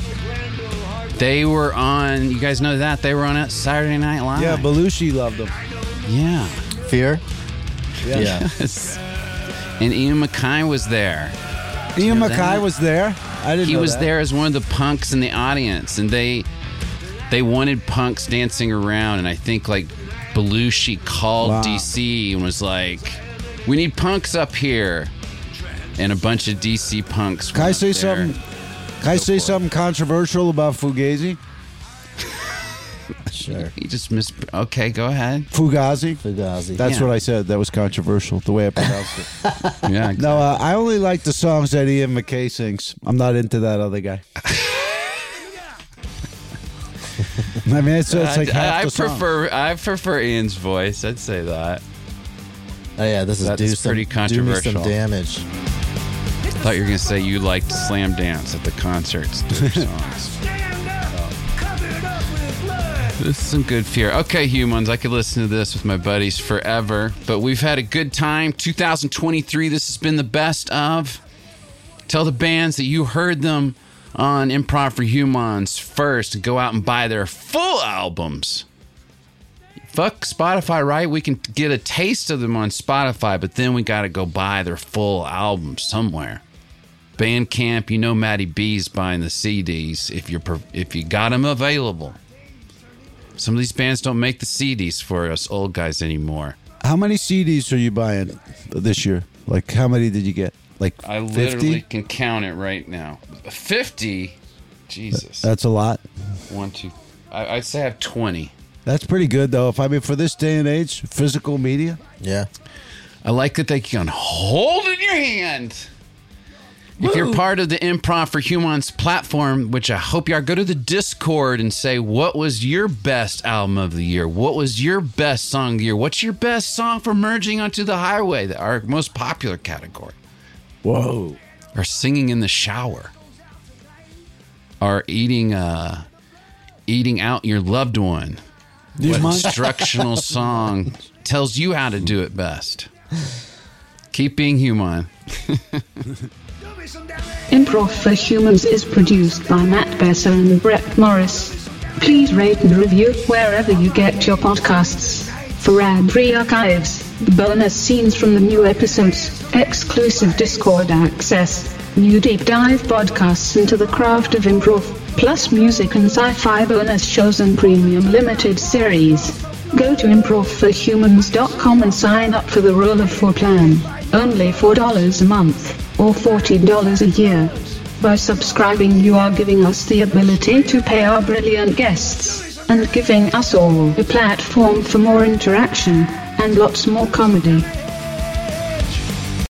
on. You guys know that they were on Saturday Night Live. Yeah, Belushi loved them. Yeah. Fear? Yeah. Yes. And Ian MacKaye was there. Ian Hear MacKaye that? was there. I didn't He know was that. there as one of the punks in the audience, and they wanted punks dancing around, and I think like Belushi called Wow. DC and was like, "We need punks up here," and a bunch of DC punks. Can I went say up there. something? Can I say something controversial about Fugazi? Sure. He just missed. Okay, go ahead. Fugazi. Fugazi. That's Yeah. what I said. That was controversial, the way I pronounced it. Yeah. No, I only like the songs that Ian MacKaye sings. I'm not into that other guy. I mean, it's like half the song. I prefer Ian's voice. I'd say that. Oh, yeah, this is That's do pretty some, controversial. Do me some damage. I thought you were gonna say you liked to slam dance at the concerts to their songs. This is some good Fear. Okay, humans, I could listen to this with my buddies forever, but we've had a good time. 2023, this has been the best of. Tell the bands that you heard them on Improv for Humans first and go out and buy their full albums. Fuck Spotify, right? We can get a taste of them on Spotify, but then we got to go buy their full album somewhere. Bandcamp, you know Matty B's buying the CDs if you got them available. Some of these bands don't make the CDs for us old guys anymore. How many CDs are you buying this year? Like, how many did you get? Like, I 50? literally can count it right now. 50? Jesus. That's a lot. 1, 2. I'd say I have 20. That's pretty good, though. If I mean, for this day and age, physical media. Yeah. I like that they can hold in your hand. If you're part of the Improv for Humans platform, which I hope you are, go to the Discord and say, what was your best album of the year? What was your best song of the year? What's your best song for Merging Onto the Highway, our most popular category? Whoa. Or singing in the shower. Or eating out your loved one. What instructional song tells you how to do it best? Keep being human. Improv for Humans is produced by Matt Besser and Brett Morris. Please rate and review wherever you get your podcasts. For ad-free archives, bonus scenes from the new episodes, exclusive Discord access, new deep dive podcasts into the craft of improv, plus music and sci-fi bonus shows and premium limited series. Go to improvforhumans.com and sign up for the Rule of 4 plan. Only $4 a month, or $40 a year. By subscribing, you are giving us the ability to pay our brilliant guests, and giving us all a platform for more interaction, and lots more comedy.